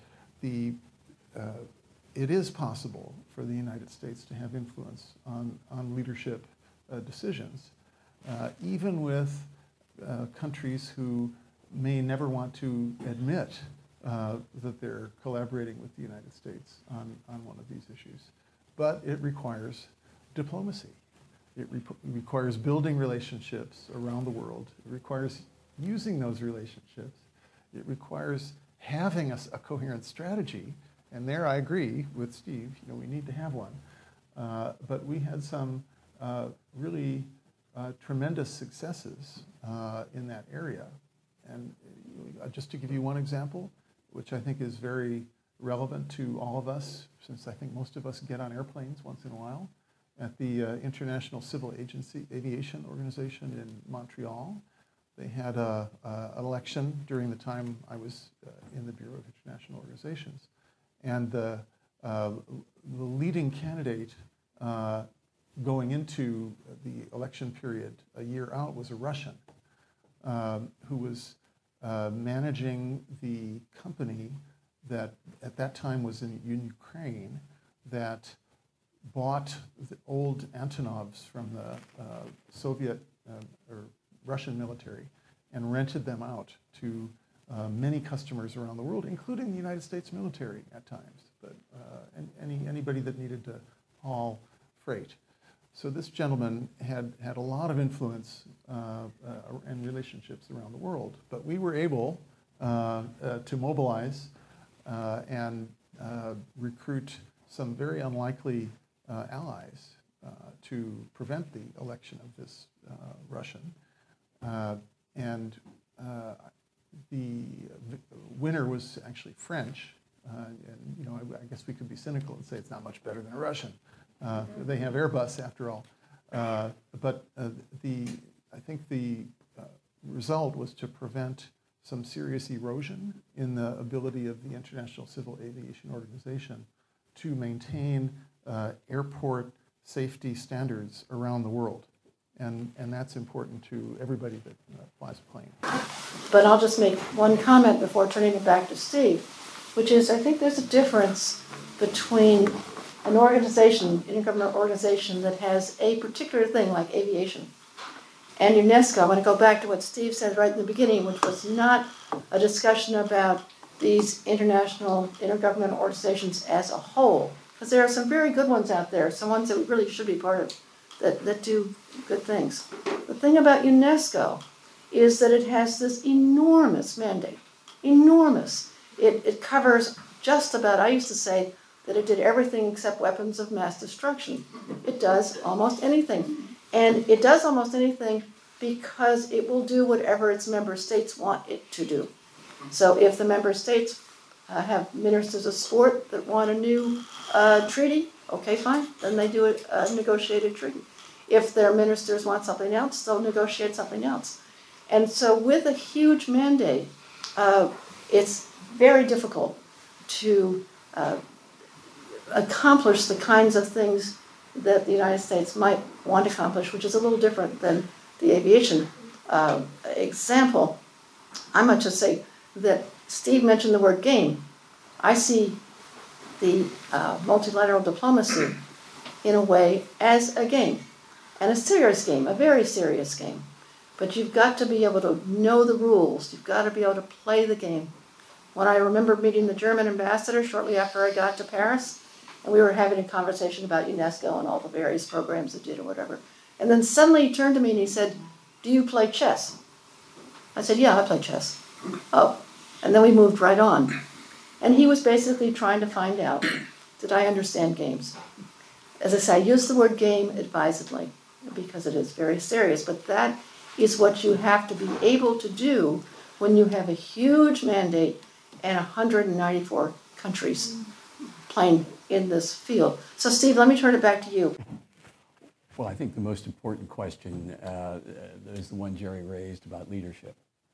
it is possible for the United States to have influence on leadership decisions, even with countries who may never want to admit that they're collaborating with the United States on one of these issues. But it requires diplomacy. It requires building relationships around the world. It requires using those relationships. It requires having a coherent strategy. And there I agree with Steve, we need to have one. But we had some really tremendous successes in that area. And just to give you one example, which I think is very relevant to all of us, since I think most of us get on airplanes once in a while, at the International Civil Aviation Organization in Montreal. They had an election during the time I was in the Bureau of International Organizations. And the leading candidate going into the election period a year out was a Russian who was managing the company that at that time was in Ukraine that bought the old Antonovs from the Soviet or Russian military and rented them out to many customers around the world, including the United States military at times, but anybody that needed to haul freight. So this gentleman had a lot of influence and relationships around the world, but we were able to mobilize and recruit some very unlikely allies to prevent the election of this Russian. And the winner was actually French. And I guess we could be cynical and say it's not much better than a Russian. They have Airbus after all. But I think the result was to prevent some serious erosion in the ability of the International Civil Aviation Organization to maintain airport safety standards around the world. And that's important to everybody that flies a plane. But I'll just make one comment before turning it back to Steve, which is I think there's a difference between an organization, intergovernmental organization that has a particular thing like aviation and UNESCO. I want to go back to what Steve said right in the beginning, which was not a discussion about these international intergovernmental organizations as a whole, because there are some very good ones out there, some ones that we really should be part of that do good things. The thing about UNESCO is that it has this enormous mandate, enormous. It covers just about, I used to say that it did everything except weapons of mass destruction. It does almost anything. And it does almost anything because it will do whatever its member states want it to do. So if the member states have ministers of sport that want a new treaty, okay, fine, then they do a negotiated treaty. If their ministers want something else, they'll negotiate something else. And so with a huge mandate, it's very difficult to accomplish the kinds of things that the United States might want to accomplish, which is a little different than the aviation example. I might just say that Steve mentioned the word game. I see the multilateral diplomacy in a way as a game, and a serious game, a very serious game. But you've got to be able to know the rules. You've got to be able to play the game. When I remember meeting the German ambassador shortly after I got to Paris, and we were having a conversation about UNESCO and all the various programs it did or whatever. And then suddenly he turned to me and he said, "Do you play chess?" I said, "Yeah, I play chess." "Oh." And then we moved right on. And he was basically trying to find out, did I understand games? As I say, I use the word game advisedly because it is very serious, but that is what you have to be able to do when you have a huge mandate and 194 countries playing in this field. So Steve, let me turn it back to you. Well, I think the most important question is the one Jerry raised about leadership.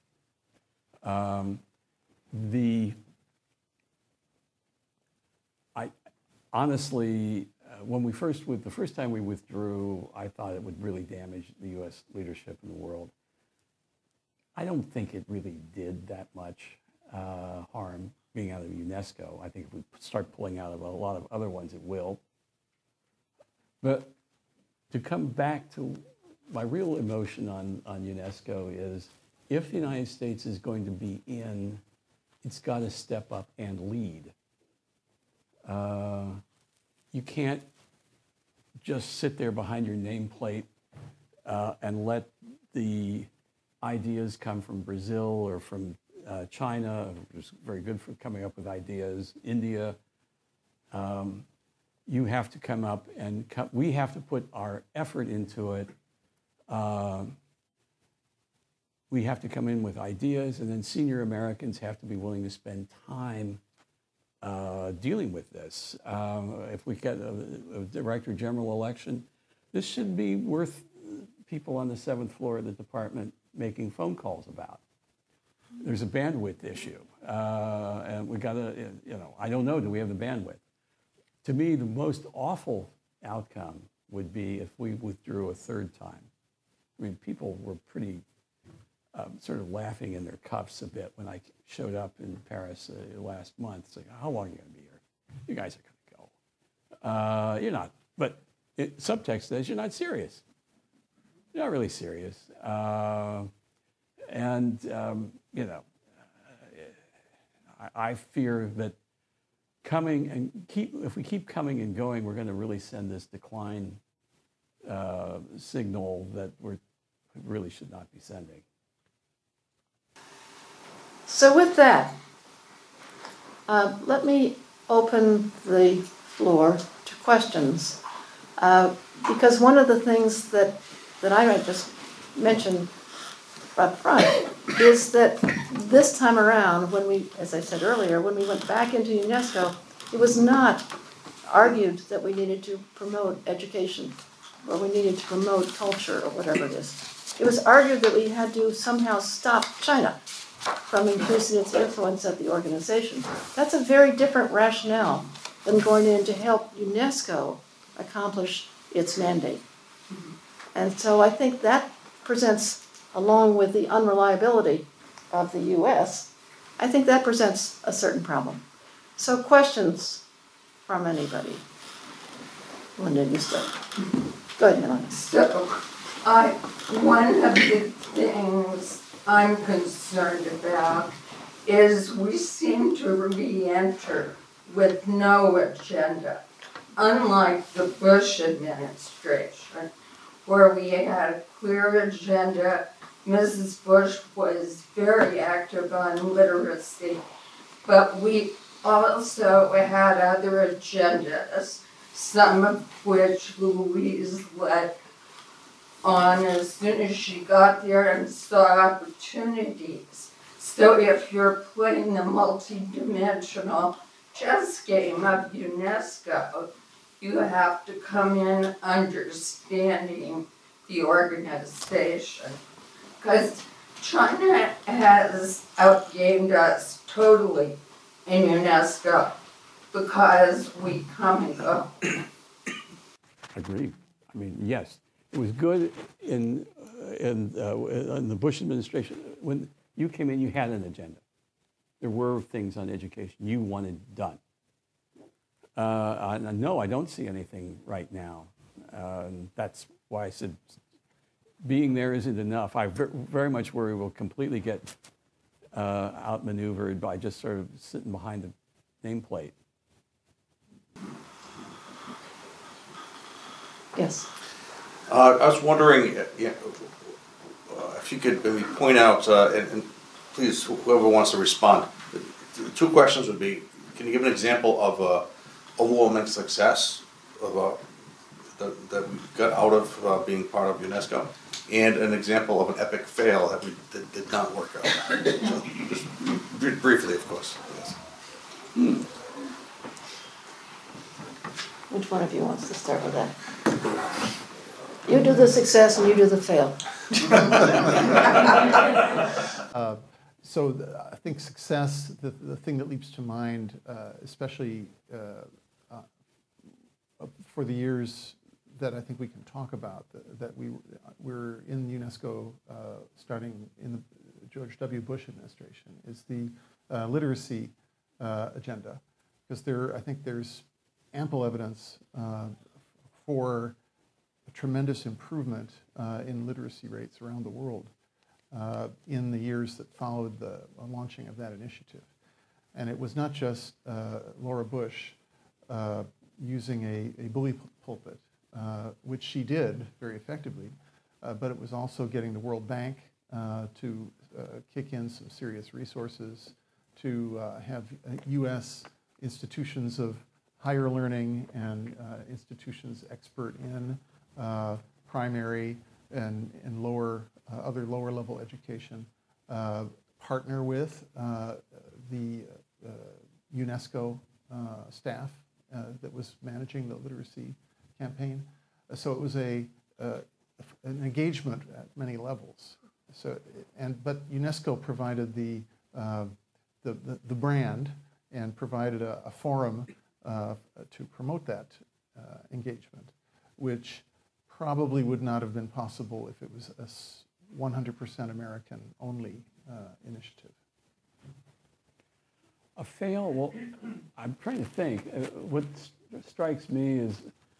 Honestly, the first time we withdrew, I thought it would really damage the U.S. leadership in the world. I don't think it really did that much harm being out of UNESCO. I think if we start pulling out of a lot of other ones, it will. But to come back to my real emotion on UNESCO is if the United States is going to be in, it's got to step up and lead. You can't just sit there behind your nameplate and let the ideas come from Brazil or from China, which is very good for coming up with ideas, India. You have to come up and we have to put our effort into it. We have to come in with ideas, and then senior Americans have to be willing to spend time dealing with this. If we get a director general election, this should be worth people on the 7th floor of the department making phone calls about. There's a bandwidth issue, and we got to, I don't know, do we have the bandwidth? To me, the most awful outcome would be if we withdrew a third time. I mean, people were pretty sort of laughing in their cuffs a bit when I showed up in Paris last month. It's like, how long are you going to be here? You guys are going to go. You're not. But subtext says you're not serious. You're not really serious. I fear that if we keep coming and going, we're going to really send this decline signal that we really should not be sending. So with that, let me open the floor to questions. Because one of the things that I might just mention up front, is that this time around, when we, as I said earlier, when we went back into UNESCO, it was not argued that we needed to promote education or we needed to promote culture or whatever it is. It was argued that we had to somehow stop China from increasing its influence at the organization. That's a very different rationale than going in to help UNESCO accomplish its mandate. And so I think that presents, along with the unreliability of the US, I think that presents a certain problem. So questions from anybody? Linda, you start. Go ahead, Melanie. So, one of the things I'm concerned about is we seem to re-enter with no agenda, unlike the Bush administration, where we had a clear agenda. Mrs. Bush was very active on literacy, but we also had other agendas, some of which Louise led on as soon as she got there and saw opportunities. So if you're playing the multi-dimensional chess game of UNESCO, you have to come in understanding the organization. Because China has outgamed us totally in UNESCO because we come and go. Agreed. I mean, yes, it was good in the Bush administration. When you came in, you had an agenda. There were things on education you wanted done. No, I don't see anything right now. That's why I said being there isn't enough. I very much worry we'll completely get outmaneuvered by just sort of sitting behind the nameplate. Yes. I was wondering if you could maybe point out, and please, whoever wants to respond, two questions would be, can you give an example of a overwhelming success of that we got out of being part of UNESCO, and an example of an epic fail that did not work out? So just briefly, of course. Yes. Which one of you wants to start with that? You do the success and you do the fail. I think success, the thing that leaps to mind, especially for the years that I think we can talk about, that we're in UNESCO starting in the George W. Bush administration, is the literacy agenda. Because I think there's ample evidence for a tremendous improvement in literacy rates around the world in the years that followed the launching of that initiative. And it was not just Laura Bush using a bully pulpit, which she did very effectively, but it was also getting the World Bank to kick in some serious resources, to have U.S. institutions of higher learning and institutions expert in primary and other lower level education partner with the UNESCO staff that was managing the literacy campaign. So it was an engagement at many levels. But UNESCO provided the brand and provided a forum to promote that engagement, which probably would not have been possible if it was a 100% American-only initiative. A fail? Well, I'm trying to think. What strikes me is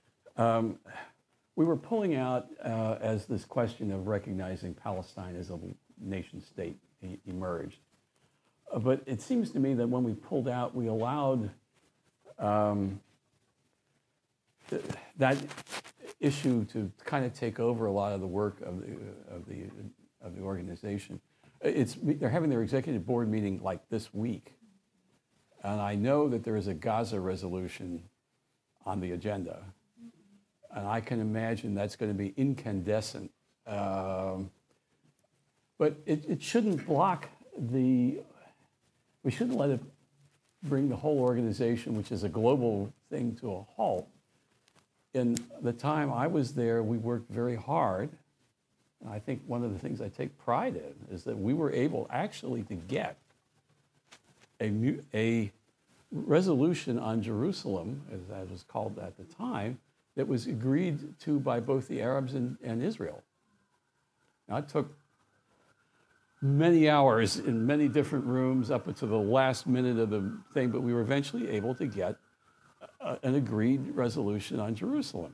we were pulling out as this question of recognizing Palestine as a nation state emerged. But it seems to me that when we pulled out, we allowed that issue to kind of take over a lot of the work of the organization. They're having their executive board meeting like this week, and I know that there is a Gaza resolution on the agenda, and I can imagine that's going to be incandescent But it shouldn't block we shouldn't let it bring the whole organization, which is a global thing, to a halt. In the time I was there, we worked very hard. And I think one of the things I take pride in is that we were able actually to get a resolution on Jerusalem, as that was called at the time, that was agreed to by both the Arabs and Israel. Now, it took many hours in many different rooms up until the last minute of the thing, but we were eventually able to get an agreed resolution on Jerusalem.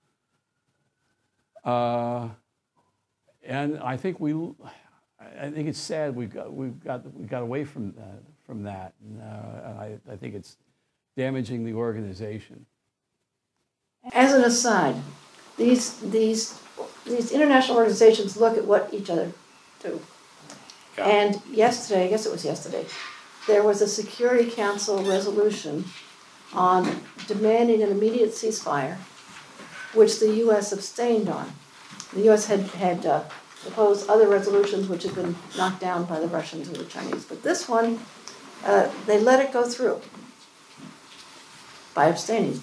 And I think it's sad we got away from that. And I think it's damaging the organization. As an aside, these international organizations look at what each other do. And yesterday, I guess it was yesterday, there was a Security Council resolution on demanding an immediate ceasefire, which the U.S. abstained on. The U.S. had proposed other resolutions which had been knocked down by the Russians and the Chinese. But this one, they let it go through by abstaining.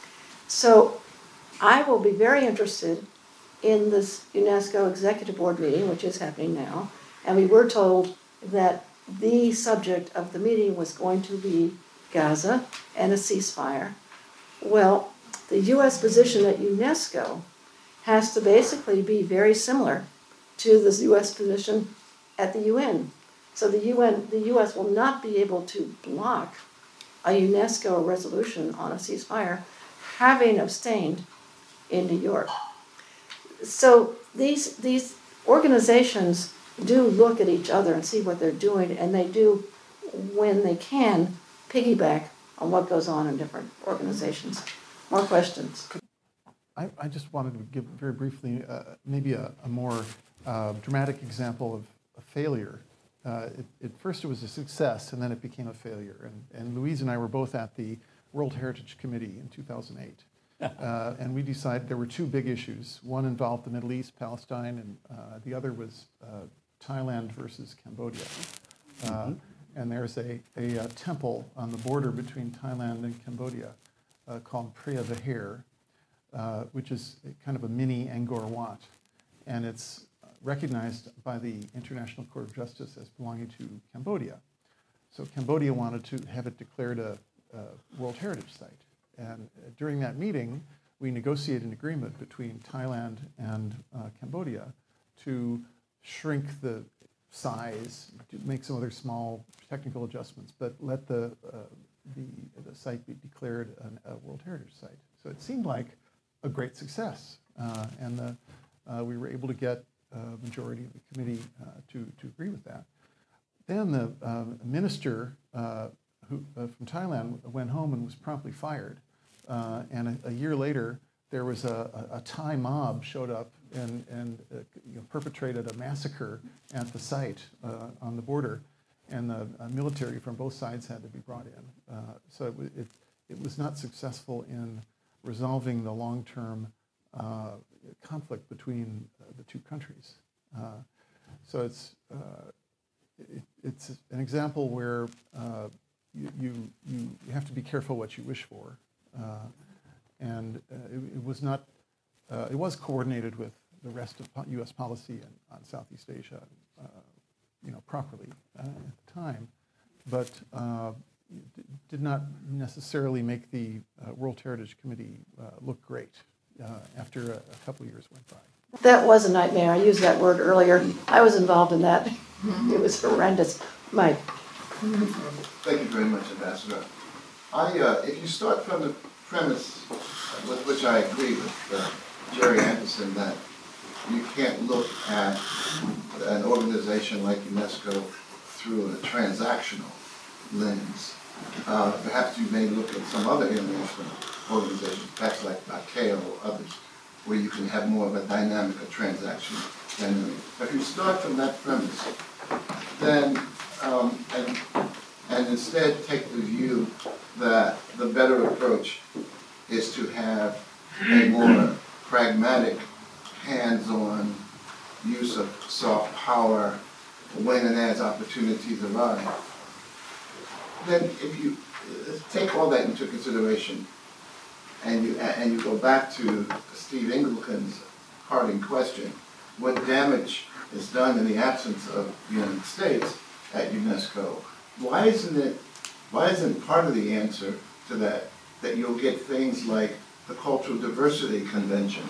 So I will be very interested in this UNESCO Executive Board meeting, which is happening now. And we were told that the subject of the meeting was going to be Gaza and a ceasefire. Well, the U.S. position at UNESCO has to basically be very similar to the U.S. position at the UN. So the U.S. will not be able to block a UNESCO resolution on a ceasefire, having abstained in New York. So these organizations do look at each other and see what they're doing, and they do, when they can, piggyback on what goes on in different organizations. More questions? I just wanted to give very briefly maybe a more dramatic example of a failure. At first it was a success, and then it became a failure. And Louise and I were both at the World Heritage Committee in 2008. And we decided there were two big issues. One involved the Middle East, Palestine, and the other was Thailand versus Cambodia. And there's a temple on the border between Thailand and Cambodia called Preah Vihear, which is kind of a mini Angkor Wat. And it's recognized by the International Court of Justice as belonging to Cambodia. So Cambodia wanted to have it declared a World Heritage Site. And during that meeting, we negotiated an agreement between Thailand and Cambodia to shrink the size, to make some other small technical adjustments, but let the site be declared a World Heritage Site. So it seemed like a great success, and we were able to get a majority of the committee to agree with that. Then the minister from Thailand went home and was promptly fired. And a year later, there was a Thai mob showed up and perpetrated a massacre at the site on the border, and the military from both sides had to be brought in. So it was not successful in resolving the long-term conflict between the two countries. So it's an example where you have to be careful what you wish for, and it was not. It was coordinated with the rest of U.S. policy on Southeast Asia, properly at the time, but did not necessarily make the World Heritage Committee look great after a couple of years went by. That was a nightmare. I used that word earlier. I was involved in that. It was horrendous. Mike. Thank you very much, Ambassador. If you start from the premise with which I agree with Jerry Anderson, that you can't look at an organization like UNESCO through a transactional lens. Perhaps you may look at some other international organizations, perhaps like ICAO or others, where you can have more of a dynamic, a transaction dynamic. But if you start from that premise, then and instead take the view that the better approach is to have a more pragmatic, hands-on use of soft power when and as opportunities arise, then if you take all that into consideration and you go back to Steve Ingleton's parting question, what damage is done in the absence of the United States at UNESCO, why isn't part of the answer to that you'll get things like the Cultural Diversity Convention,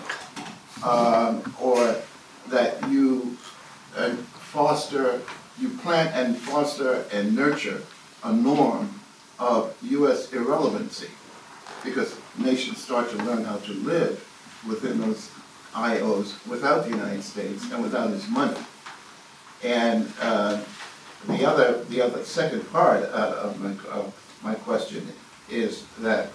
or that you plant and foster and nurture a norm of U.S. irrelevancy, because nations start to learn how to live within those IOs without the United States and without its money. And the other second part of my question is that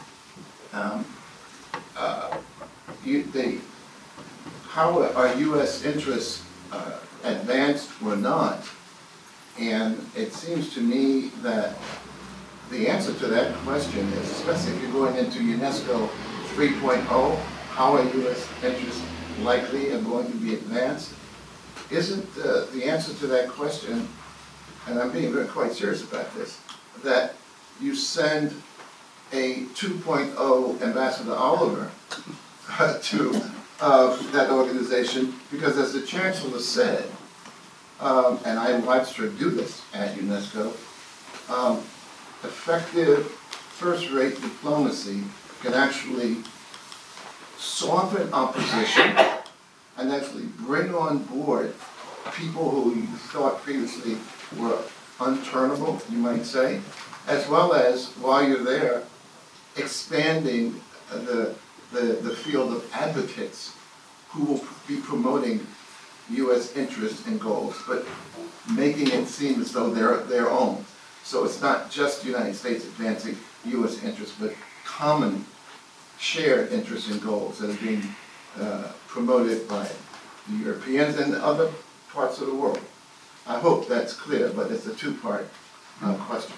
how are U.S. interests advanced or not? And it seems to me that the answer to that question is, especially if you're going into UNESCO 3.0, how are U.S. interests likely and going to be advanced? Isn't the answer to that question, and I'm being quite serious about this, that you send a 2.0 Ambassador Oliver to that organization, because as the Chancellor said, and I watched her do this at UNESCO, effective first-rate diplomacy can actually soften opposition and actually bring on board people who you thought previously were unturnable, you might say, as well as, while you're there, expanding the field of advocates who will be promoting U.S. interests and goals, but making it seem as though they're their own. So it's not just the United States advancing U.S. interests, but common shared interests and goals that are being promoted by the Europeans and other parts of the world. I hope that's clear, but it's a two-part question.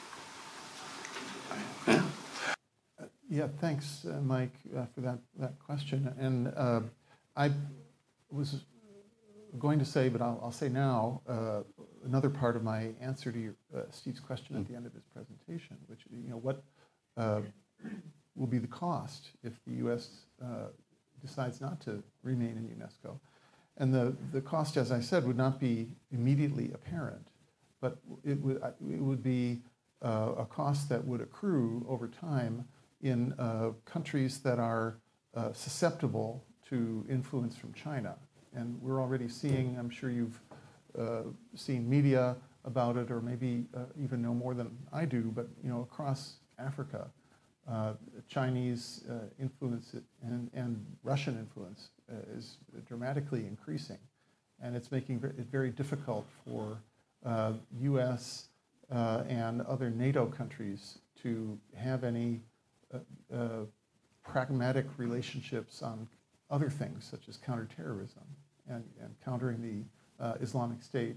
Yeah, thanks, Mike, for that question. And I was going to say, but I'll say now, another part of my answer to your, Steve's question at the end of his presentation, which, what will be the cost if the U.S. decides not to remain in UNESCO? And the cost, as I said, would not be immediately apparent, but it would be a cost that would accrue over time in countries that are susceptible to influence from China. And we're already seeing, I'm sure you've seen media about it, or maybe even know more than I do, but across Africa, Chinese influence and Russian influence is dramatically increasing. And it's making it very difficult for U.S. And other NATO countries to have any pragmatic relationships on other things, such as counterterrorism and countering the Islamic State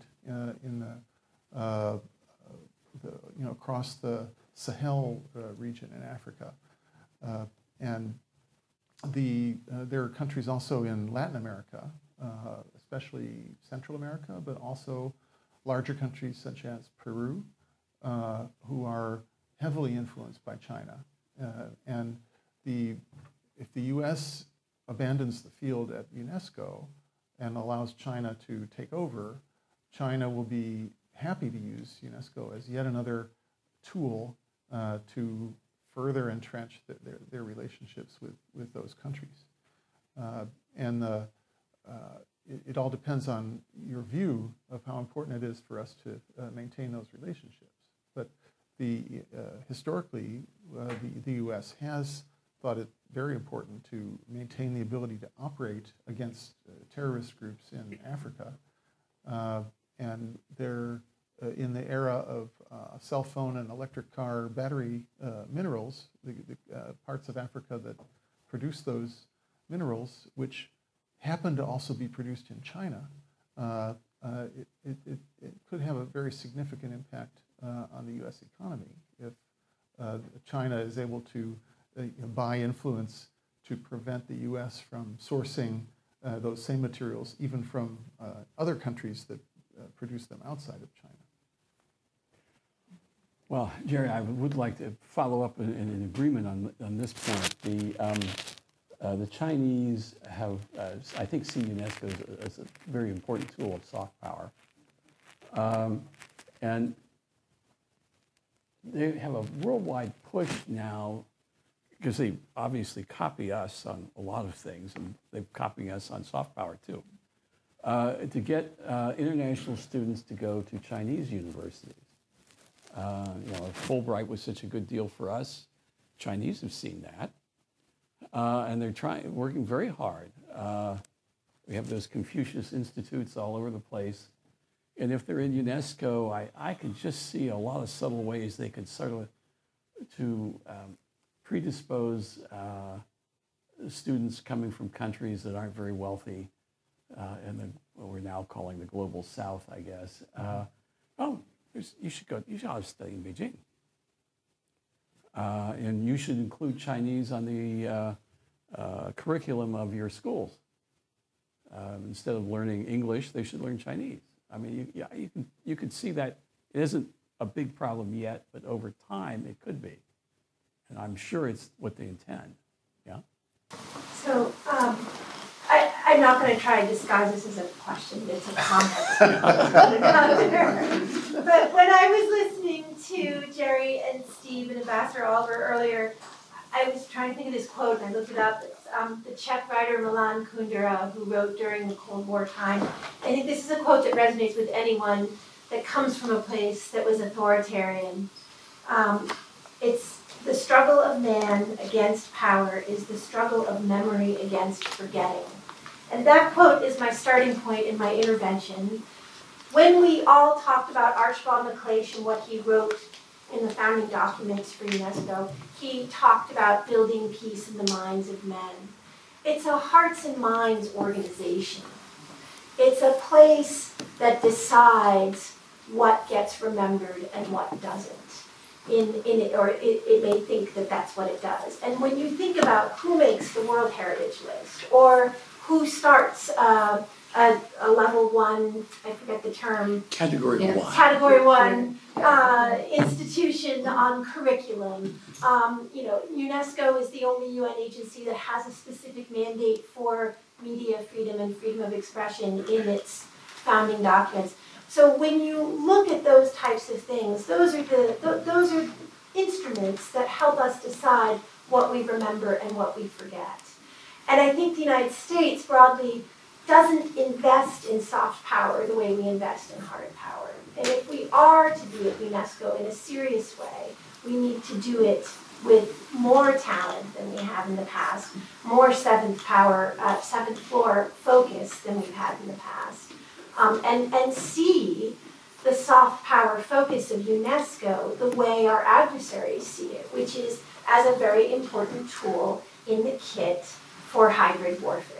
across the Sahel region in Africa. And there are countries also in Latin America, especially Central America, but also larger countries such as Peru, who are heavily influenced by China. And if the U.S. abandons the field at UNESCO and allows China to take over, China will be happy to use UNESCO as yet another tool to further entrench their relationships with those countries. It all depends on your view of how important it is for us to maintain those relationships. But historically, the U.S. has thought it very important to maintain the ability to operate against terrorist groups in Africa. And they're in the era of cell phone and electric car battery minerals, the parts of Africa that produce those minerals, which happen to also be produced in China, it could have a very significant impact on the U.S. economy if China is able to buy influence to prevent the U.S. from sourcing those same materials even from other countries that produce them outside of China? Well, Jerry, I would like to follow up in agreement on this point. The Chinese have, I think, seen UNESCO as a very important tool of soft power. And they have a worldwide push now, because they obviously copy us on a lot of things, and they're copying us on soft power too, to get international students to go to Chinese universities. If Fulbright was such a good deal for us, Chinese have seen that. And they're working very hard. We have those Confucius Institutes all over the place. And if they're in UNESCO, I can just see a lot of subtle ways they could sort of predispose students coming from countries that aren't very wealthy, and what we're now calling the global South, I guess. You should study in Beijing. And you should include Chinese on the curriculum of your schools. Instead of learning English, they should learn Chinese. I mean, you can see that it isn't a big problem yet, but over time it could be. And I'm sure it's what they intend. Yeah? So I'm not going to try to disguise this as a question. It's a comment. But when I was listening to Jerry and Steve and Ambassador Oliver earlier, I was trying to think of this quote, and I looked it up. It's the Czech writer Milan Kundera, who wrote during the Cold War time. I think this is a quote that resonates with anyone that comes from a place that was authoritarian. It's the struggle of man against power is the struggle of memory against forgetting. And that quote is my starting point in my intervention. When we all talked about Archibald MacLeish and what he wrote in the founding documents for UNESCO, he talked about building peace in the minds of men. It's a hearts and minds organization. It's a place that decides what gets remembered and what doesn't. It may think that that's what it does. And when you think about who makes the World Heritage List, or who starts a level 1, I forget the term. Category 1. Category 1 institution on curriculum. UNESCO is the only UN agency that has a specific mandate for media freedom and freedom of expression in its founding documents. So when you look at those types of things, those are instruments that help us decide what we remember and what we forget. And I think the United States broadly doesn't invest in soft power the way we invest in hard power. And if we are to be at UNESCO in a serious way, we need to do it with more talent than we have in the past, more seventh floor focus than we've had in the past, and see the soft power focus of UNESCO the way our adversaries see it, which is as a very important tool in the kit for hybrid warfare.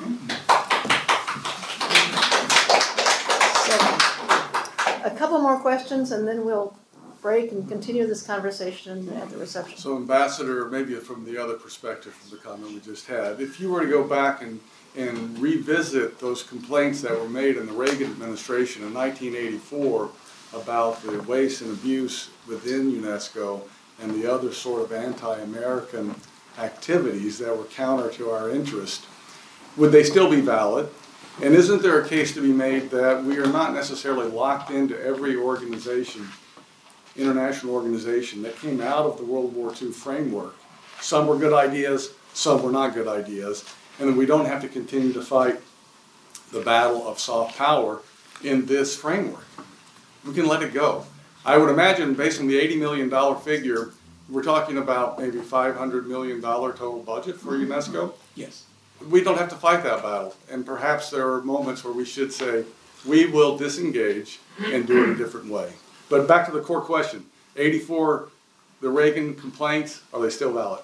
So, a couple more questions, and then we'll break and continue this conversation at the reception. So, Ambassador, maybe from the other perspective from the comment we just had, if you were to go back and revisit those complaints that were made in the Reagan administration in 1984 about the waste and abuse within UNESCO and the other sort of anti-American activities that were counter to our interest, would they still be valid? And isn't there a case to be made that we are not necessarily locked into every organization, international organization, that came out of the World War II framework? Some were good ideas, some were not good ideas, and that we don't have to continue to fight the battle of soft power in this framework. We can let it go. I would imagine, based on the $80 million figure, we're talking about maybe $500 million total budget for UNESCO. Yes. We don't have to fight that battle. And perhaps there are moments where we should say, we will disengage and do it a different way. But back to the core question, 84, the Reagan complaints, are they still valid?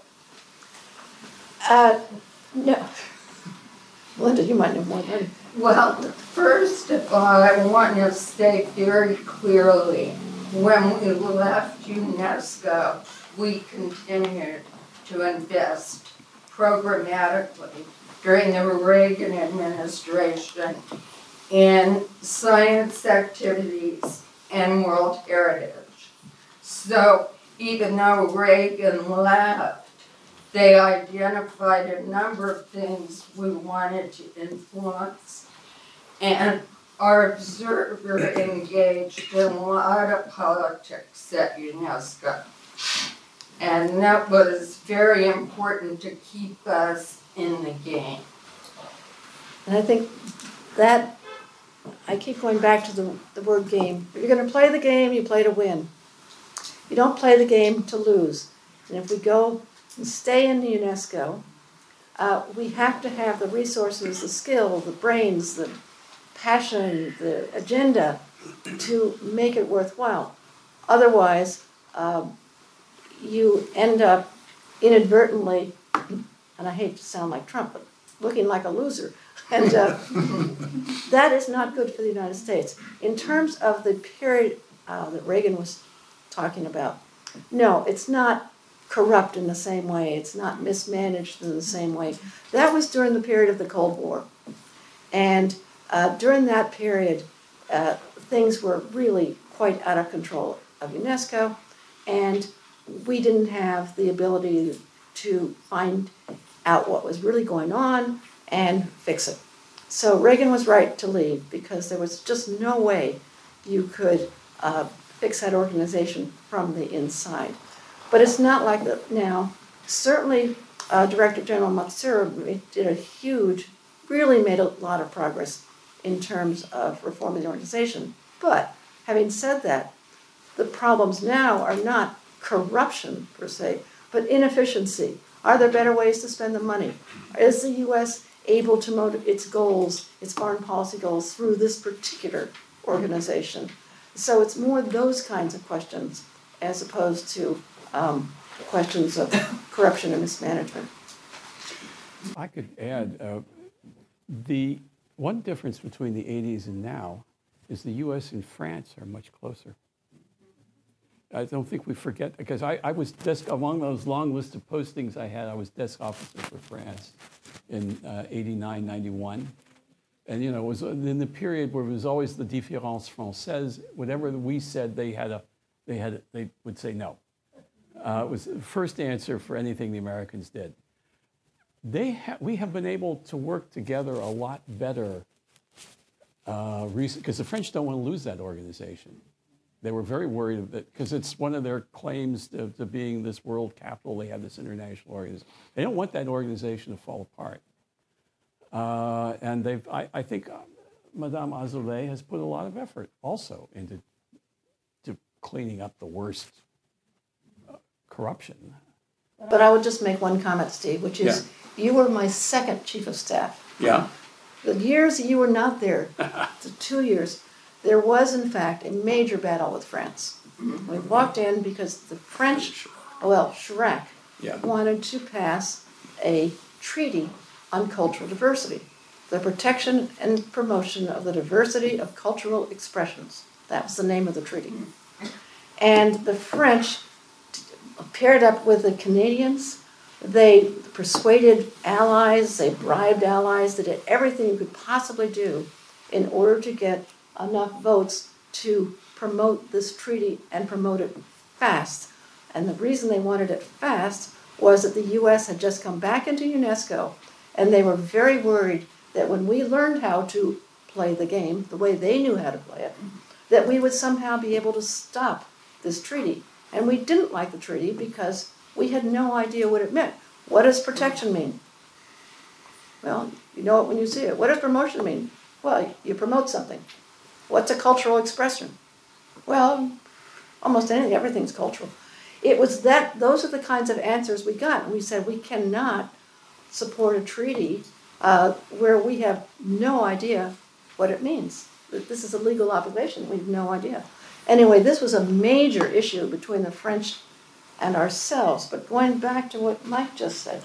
No. Linda, you might know more than me. Well, first of all, I want to state very clearly, when we left UNESCO, we continued to invest programmatically during the Reagan administration in science activities and World Heritage. So even though Reagan left, they identified a number of things we wanted to influence, and our observer engaged in a lot of politics at UNESCO. And that was very important to keep us in the game. And I think that, I keep going back to the word game. If you're going to play the game, you play to win. You don't play the game to lose. And if we go and stay in UNESCO, we have to have the resources, the skill, the brains, the passion, the agenda to make it worthwhile. Otherwise, you end up inadvertently, and I hate to sound like Trump, but looking like a loser. And that is not good for the United States. In terms of the period that Reagan was talking about, no, it's not corrupt in the same way. It's not mismanaged in the same way. That was during the period of the Cold War. And during that period, things were really quite out of control of UNESCO, and we didn't have the ability to find out what was really going on and fix it. So Reagan was right to leave because there was just no way you could fix that organization from the inside. But it's not like that now. Certainly, Director General Matsuura really made a lot of progress in terms of reforming the organization. But having said that, the problems now are not corruption per se, but inefficiency. Are there better ways to spend the money? Is the U.S. able to motivate its goals, its foreign policy goals, through this particular organization? So it's more those kinds of questions as opposed to questions of corruption and mismanagement. I could add, the one difference between the 80s and now is the U.S. and France are much closer. I don't think we forget, because I was among those long list of postings I had, I was desk officer for France in 89, 91. And, it was in the period where it was always the différance française. Whatever we said, they would say no. It was the first answer for anything the Americans did. We have been able to work together a lot better recently, because the French don't want to lose that organization. They were very worried of it, because it's one of their claims to being this world capital. They have this international organization. They don't want that organization to fall apart. And I think Madame Azoulay has put a lot of effort also into cleaning up the worst corruption. But I would just make one comment, Steve, which is you were my second chief of staff. Yeah. The years that you were not there, the 2 years, there was, in fact, a major battle with France. We walked in because the French, Chirac, wanted to pass a treaty on cultural diversity, the protection and promotion of the diversity of cultural expressions. That was the name of the treaty. And the French paired up with the Canadians. They persuaded allies, they bribed allies, they did everything you could possibly do in order to get enough votes to promote this treaty and promote it fast. And the reason they wanted it fast was that the U.S. had just come back into UNESCO, and they were very worried that when we learned how to play the game the way they knew how to play it, that we would somehow be able to stop this treaty. And we didn't like the treaty because we had no idea what it meant. What does protection mean? Well, you know it when you see it. What does promotion mean? Well, you promote something. What's a cultural expression? Well, almost anything, everything's cultural. It was those are the kinds of answers we got. And we said we cannot support a treaty where we have no idea what it means. This is a legal obligation. We have no idea. Anyway, this was a major issue between the French and ourselves. But going back to what Mike just said,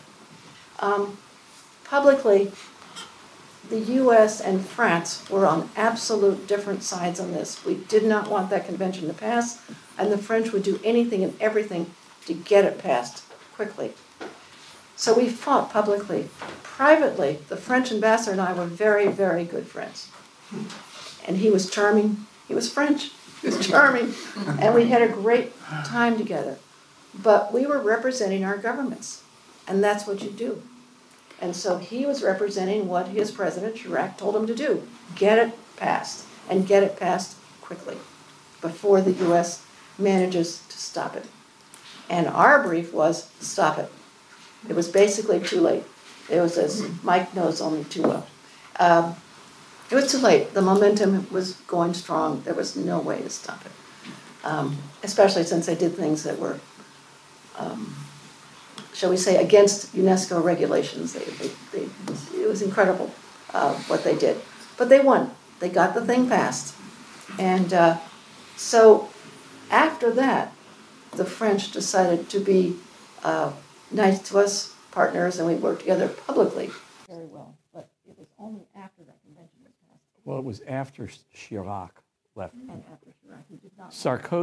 publicly, the U.S. and France were on absolute different sides on this. We did not want that convention to pass, and the French would do anything and everything to get it passed quickly. So we fought publicly. Privately, the French ambassador and I were very, very good friends. And he was charming. He was French. He was charming. And we had a great time together. But we were representing our governments. And that's what you do. And so he was representing what his president, Chirac, told him to do. Get it passed. And get it passed quickly before the U.S. manages to stop it. And our brief was, stop it. It was basically too late. It was, as Mike knows only too well. It was too late. The momentum was going strong. There was no way to stop it. Especially since they did things that were, shall we say, against UNESCO regulations. It was incredible what they did. But they won. They got the thing passed. And so after that, the French decided to be nice to us, partners, and we worked together publicly very well. But it was only after that convention was passed. Well, it was after Chirac left. And after Chirac, who did not.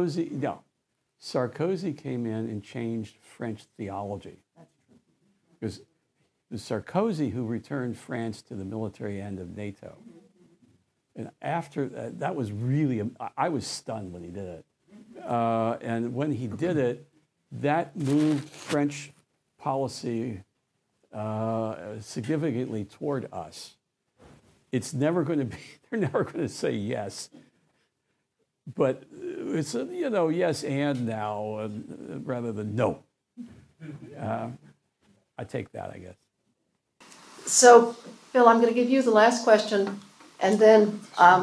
Sarkozy came in and changed French theology. That's true. Because it was Sarkozy who returned France to the military end of NATO. And after that was really, I was stunned when he did it. And when he did it, that moved French policy significantly toward us. It's never going to be, they're never going to say yes. But it's, yes and now, rather than no. I take that, I guess. So, Phil, I'm going to give you the last question, and then,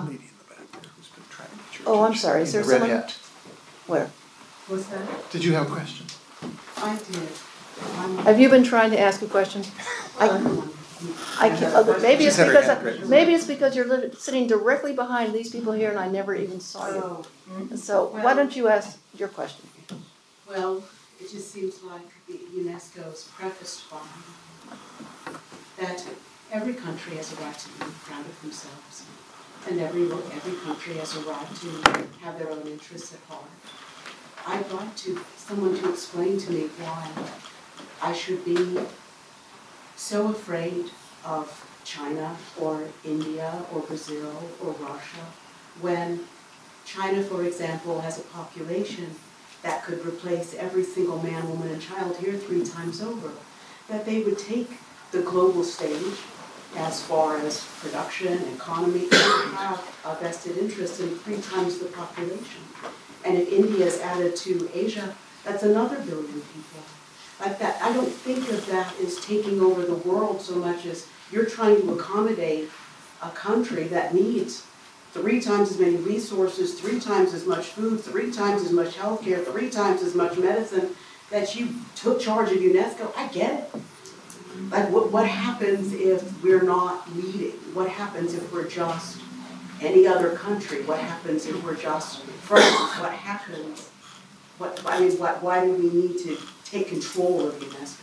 oh, I'm sorry, is there The red someone? hat. Where? Was that? Did you have a question? I did. Have you been trying to ask a question? I can't, maybe it's She said her hand because, raised. maybe it's because you're sitting directly behind these people here and I never even saw you. Oh, So why don't you ask your question? well, it just seems like the UNESCO's prefaced by that every country has a right to be proud of themselves, and every country has a right to have their own interests at heart. I'd like someone to explain to me why I should be so afraid of China or India or Brazil or Russia when China, for example, has a population that could replace every single man, woman, and child here 3 times over. That they would take the global stage as far as production, economy, and have a vested interest in 3 times the population. And if India is added to Asia, that's another 1 billion people. Like that, I don't think of that as taking over the world so much as you're trying to accommodate a country that needs 3 times as many resources, 3 times as much food, 3 times as much healthcare, 3 times as much medicine, that you took charge of UNESCO. I get it. Like, what happens if we're not leading? What happens if we're just any other country? What happens if we're just France? What happens? Why do we need to take control of UNESCO?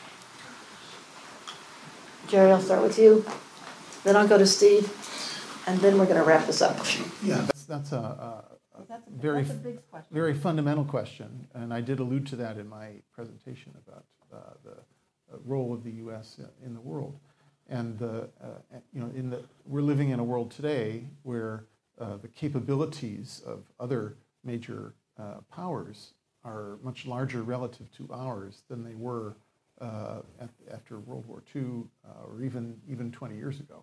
Jerry, I'll start with you. Then I'll go to Steve, and then we're going to wrap this up. Yeah, that's a very, big question. very fundamental question, and I did allude to that in my presentation about the role of the U.S. in the world. And we're living in a world today where the capabilities of other major powers are much larger relative to ours than they were after World War II or even 20 years ago.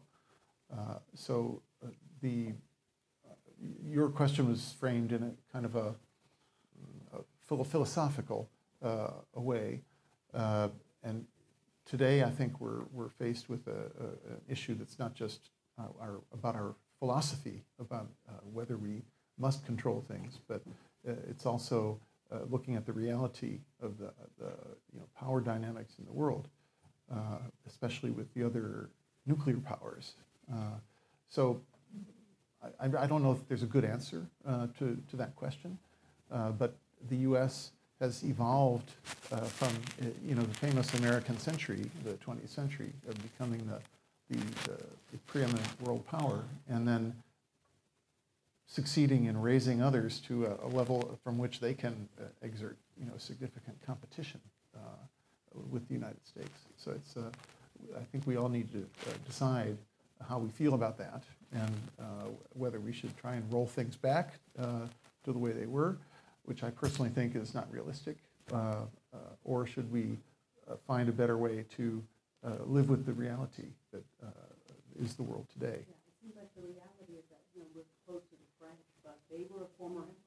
Your question was framed in a kind of a philosophical way, and today I think we're faced with an issue that's not just about our philosophy about whether we must control things, but it's also looking at the reality of the power dynamics in the world, especially with the other nuclear powers. So I don't know if there's a good answer to that question, but the U.S. has evolved from the famous American century, the 20th century, of becoming the preeminent world power, and then succeeding in raising others to a level from which they can exert significant competition with the United States. So I think we all need to decide how we feel about that, and whether we should try and roll things back to the way they were, which I personally think is not realistic, or should we find a better way to live with the reality that is the world today. Yeah, it seems like the reality is that we're close to the French, but they were a former empire.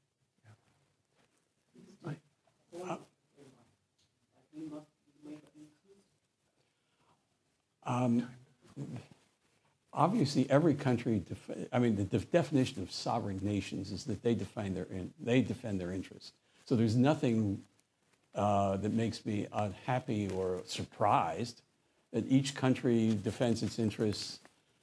We must make Obviously, every country, the definition of sovereign nations is that they defend their interests. So there's nothing that makes me unhappy or surprised that each country defends its interests.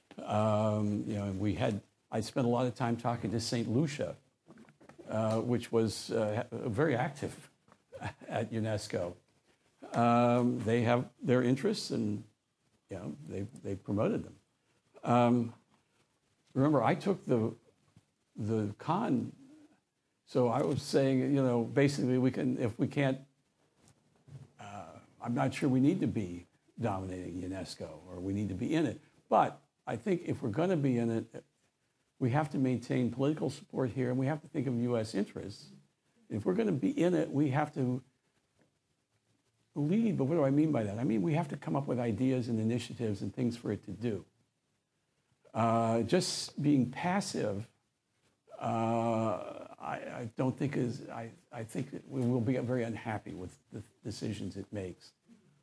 I spent a lot of time talking to St. Lucia, which was very active at UNESCO. They have their interests, and they promoted them. Remember, I took the con, so I was saying, basically if we can't, I'm not sure we need to be dominating UNESCO or we need to be in it. But I think if we're going to be in it, we have to maintain political support here, and we have to think of U.S. interests. If we're going to be in it, we have to lead. But what do I mean by that? I mean, we have to come up with ideas and initiatives and things for it to do. Just being passive, I don't think is, I think that we will be very unhappy with the decisions it makes.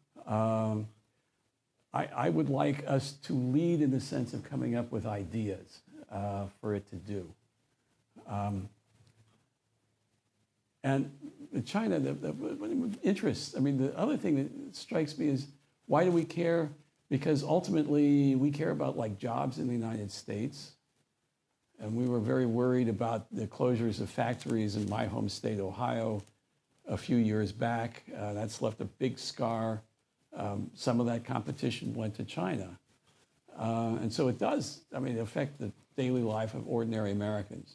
I would like us to lead in the sense of coming up with ideas for it to do. And China, the interest, the other thing that strikes me is, why do we care? Because ultimately we care about jobs in the United States. And we were very worried about the closures of factories in my home state, Ohio, a few years back. That's left a big scar. Some of that competition went to China. And so it does, affect the daily life of ordinary Americans.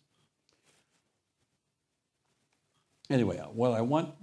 Anyway, what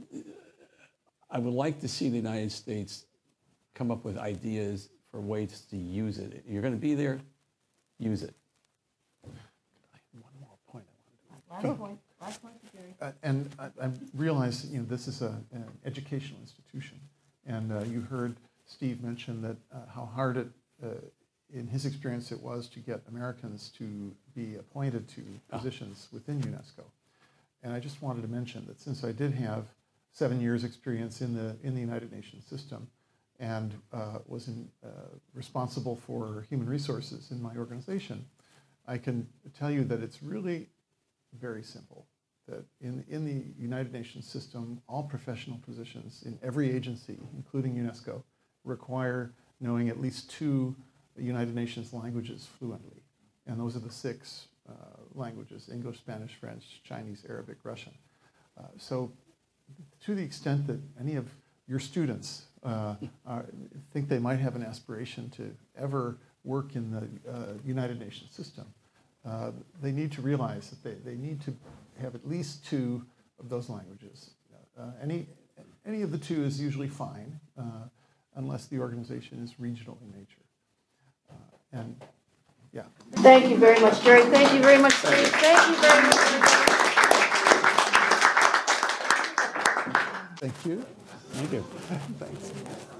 I would like to see the United States come up with ideas for ways to use it. You're going to be there, use it. One more point I Last point. Last point, Jerry. And I realize this is an educational institution, and you heard Steve mention that how hard it, in his experience, it was to get Americans to be appointed to positions within UNESCO. And I just wanted to mention that since I did have 7 years experience in the United Nations system, and was responsible for human resources in my organization, I can tell you that it's really very simple. That in the United Nations system, all professional positions in every agency, including UNESCO, require knowing at least 2 United Nations languages fluently. And those are the 6 languages: English, Spanish, French, Chinese, Arabic, Russian. So to the extent that any of your students think they might have an aspiration to ever work in the United Nations system, they need to realize that they need to have at least 2 of those languages. Any of the 2 is usually fine, unless the organization is regional in nature. And yeah. Thank you very much, Jerry. Thank you very much, Steve. Thank you very much. Thank you. Thank you. Thanks.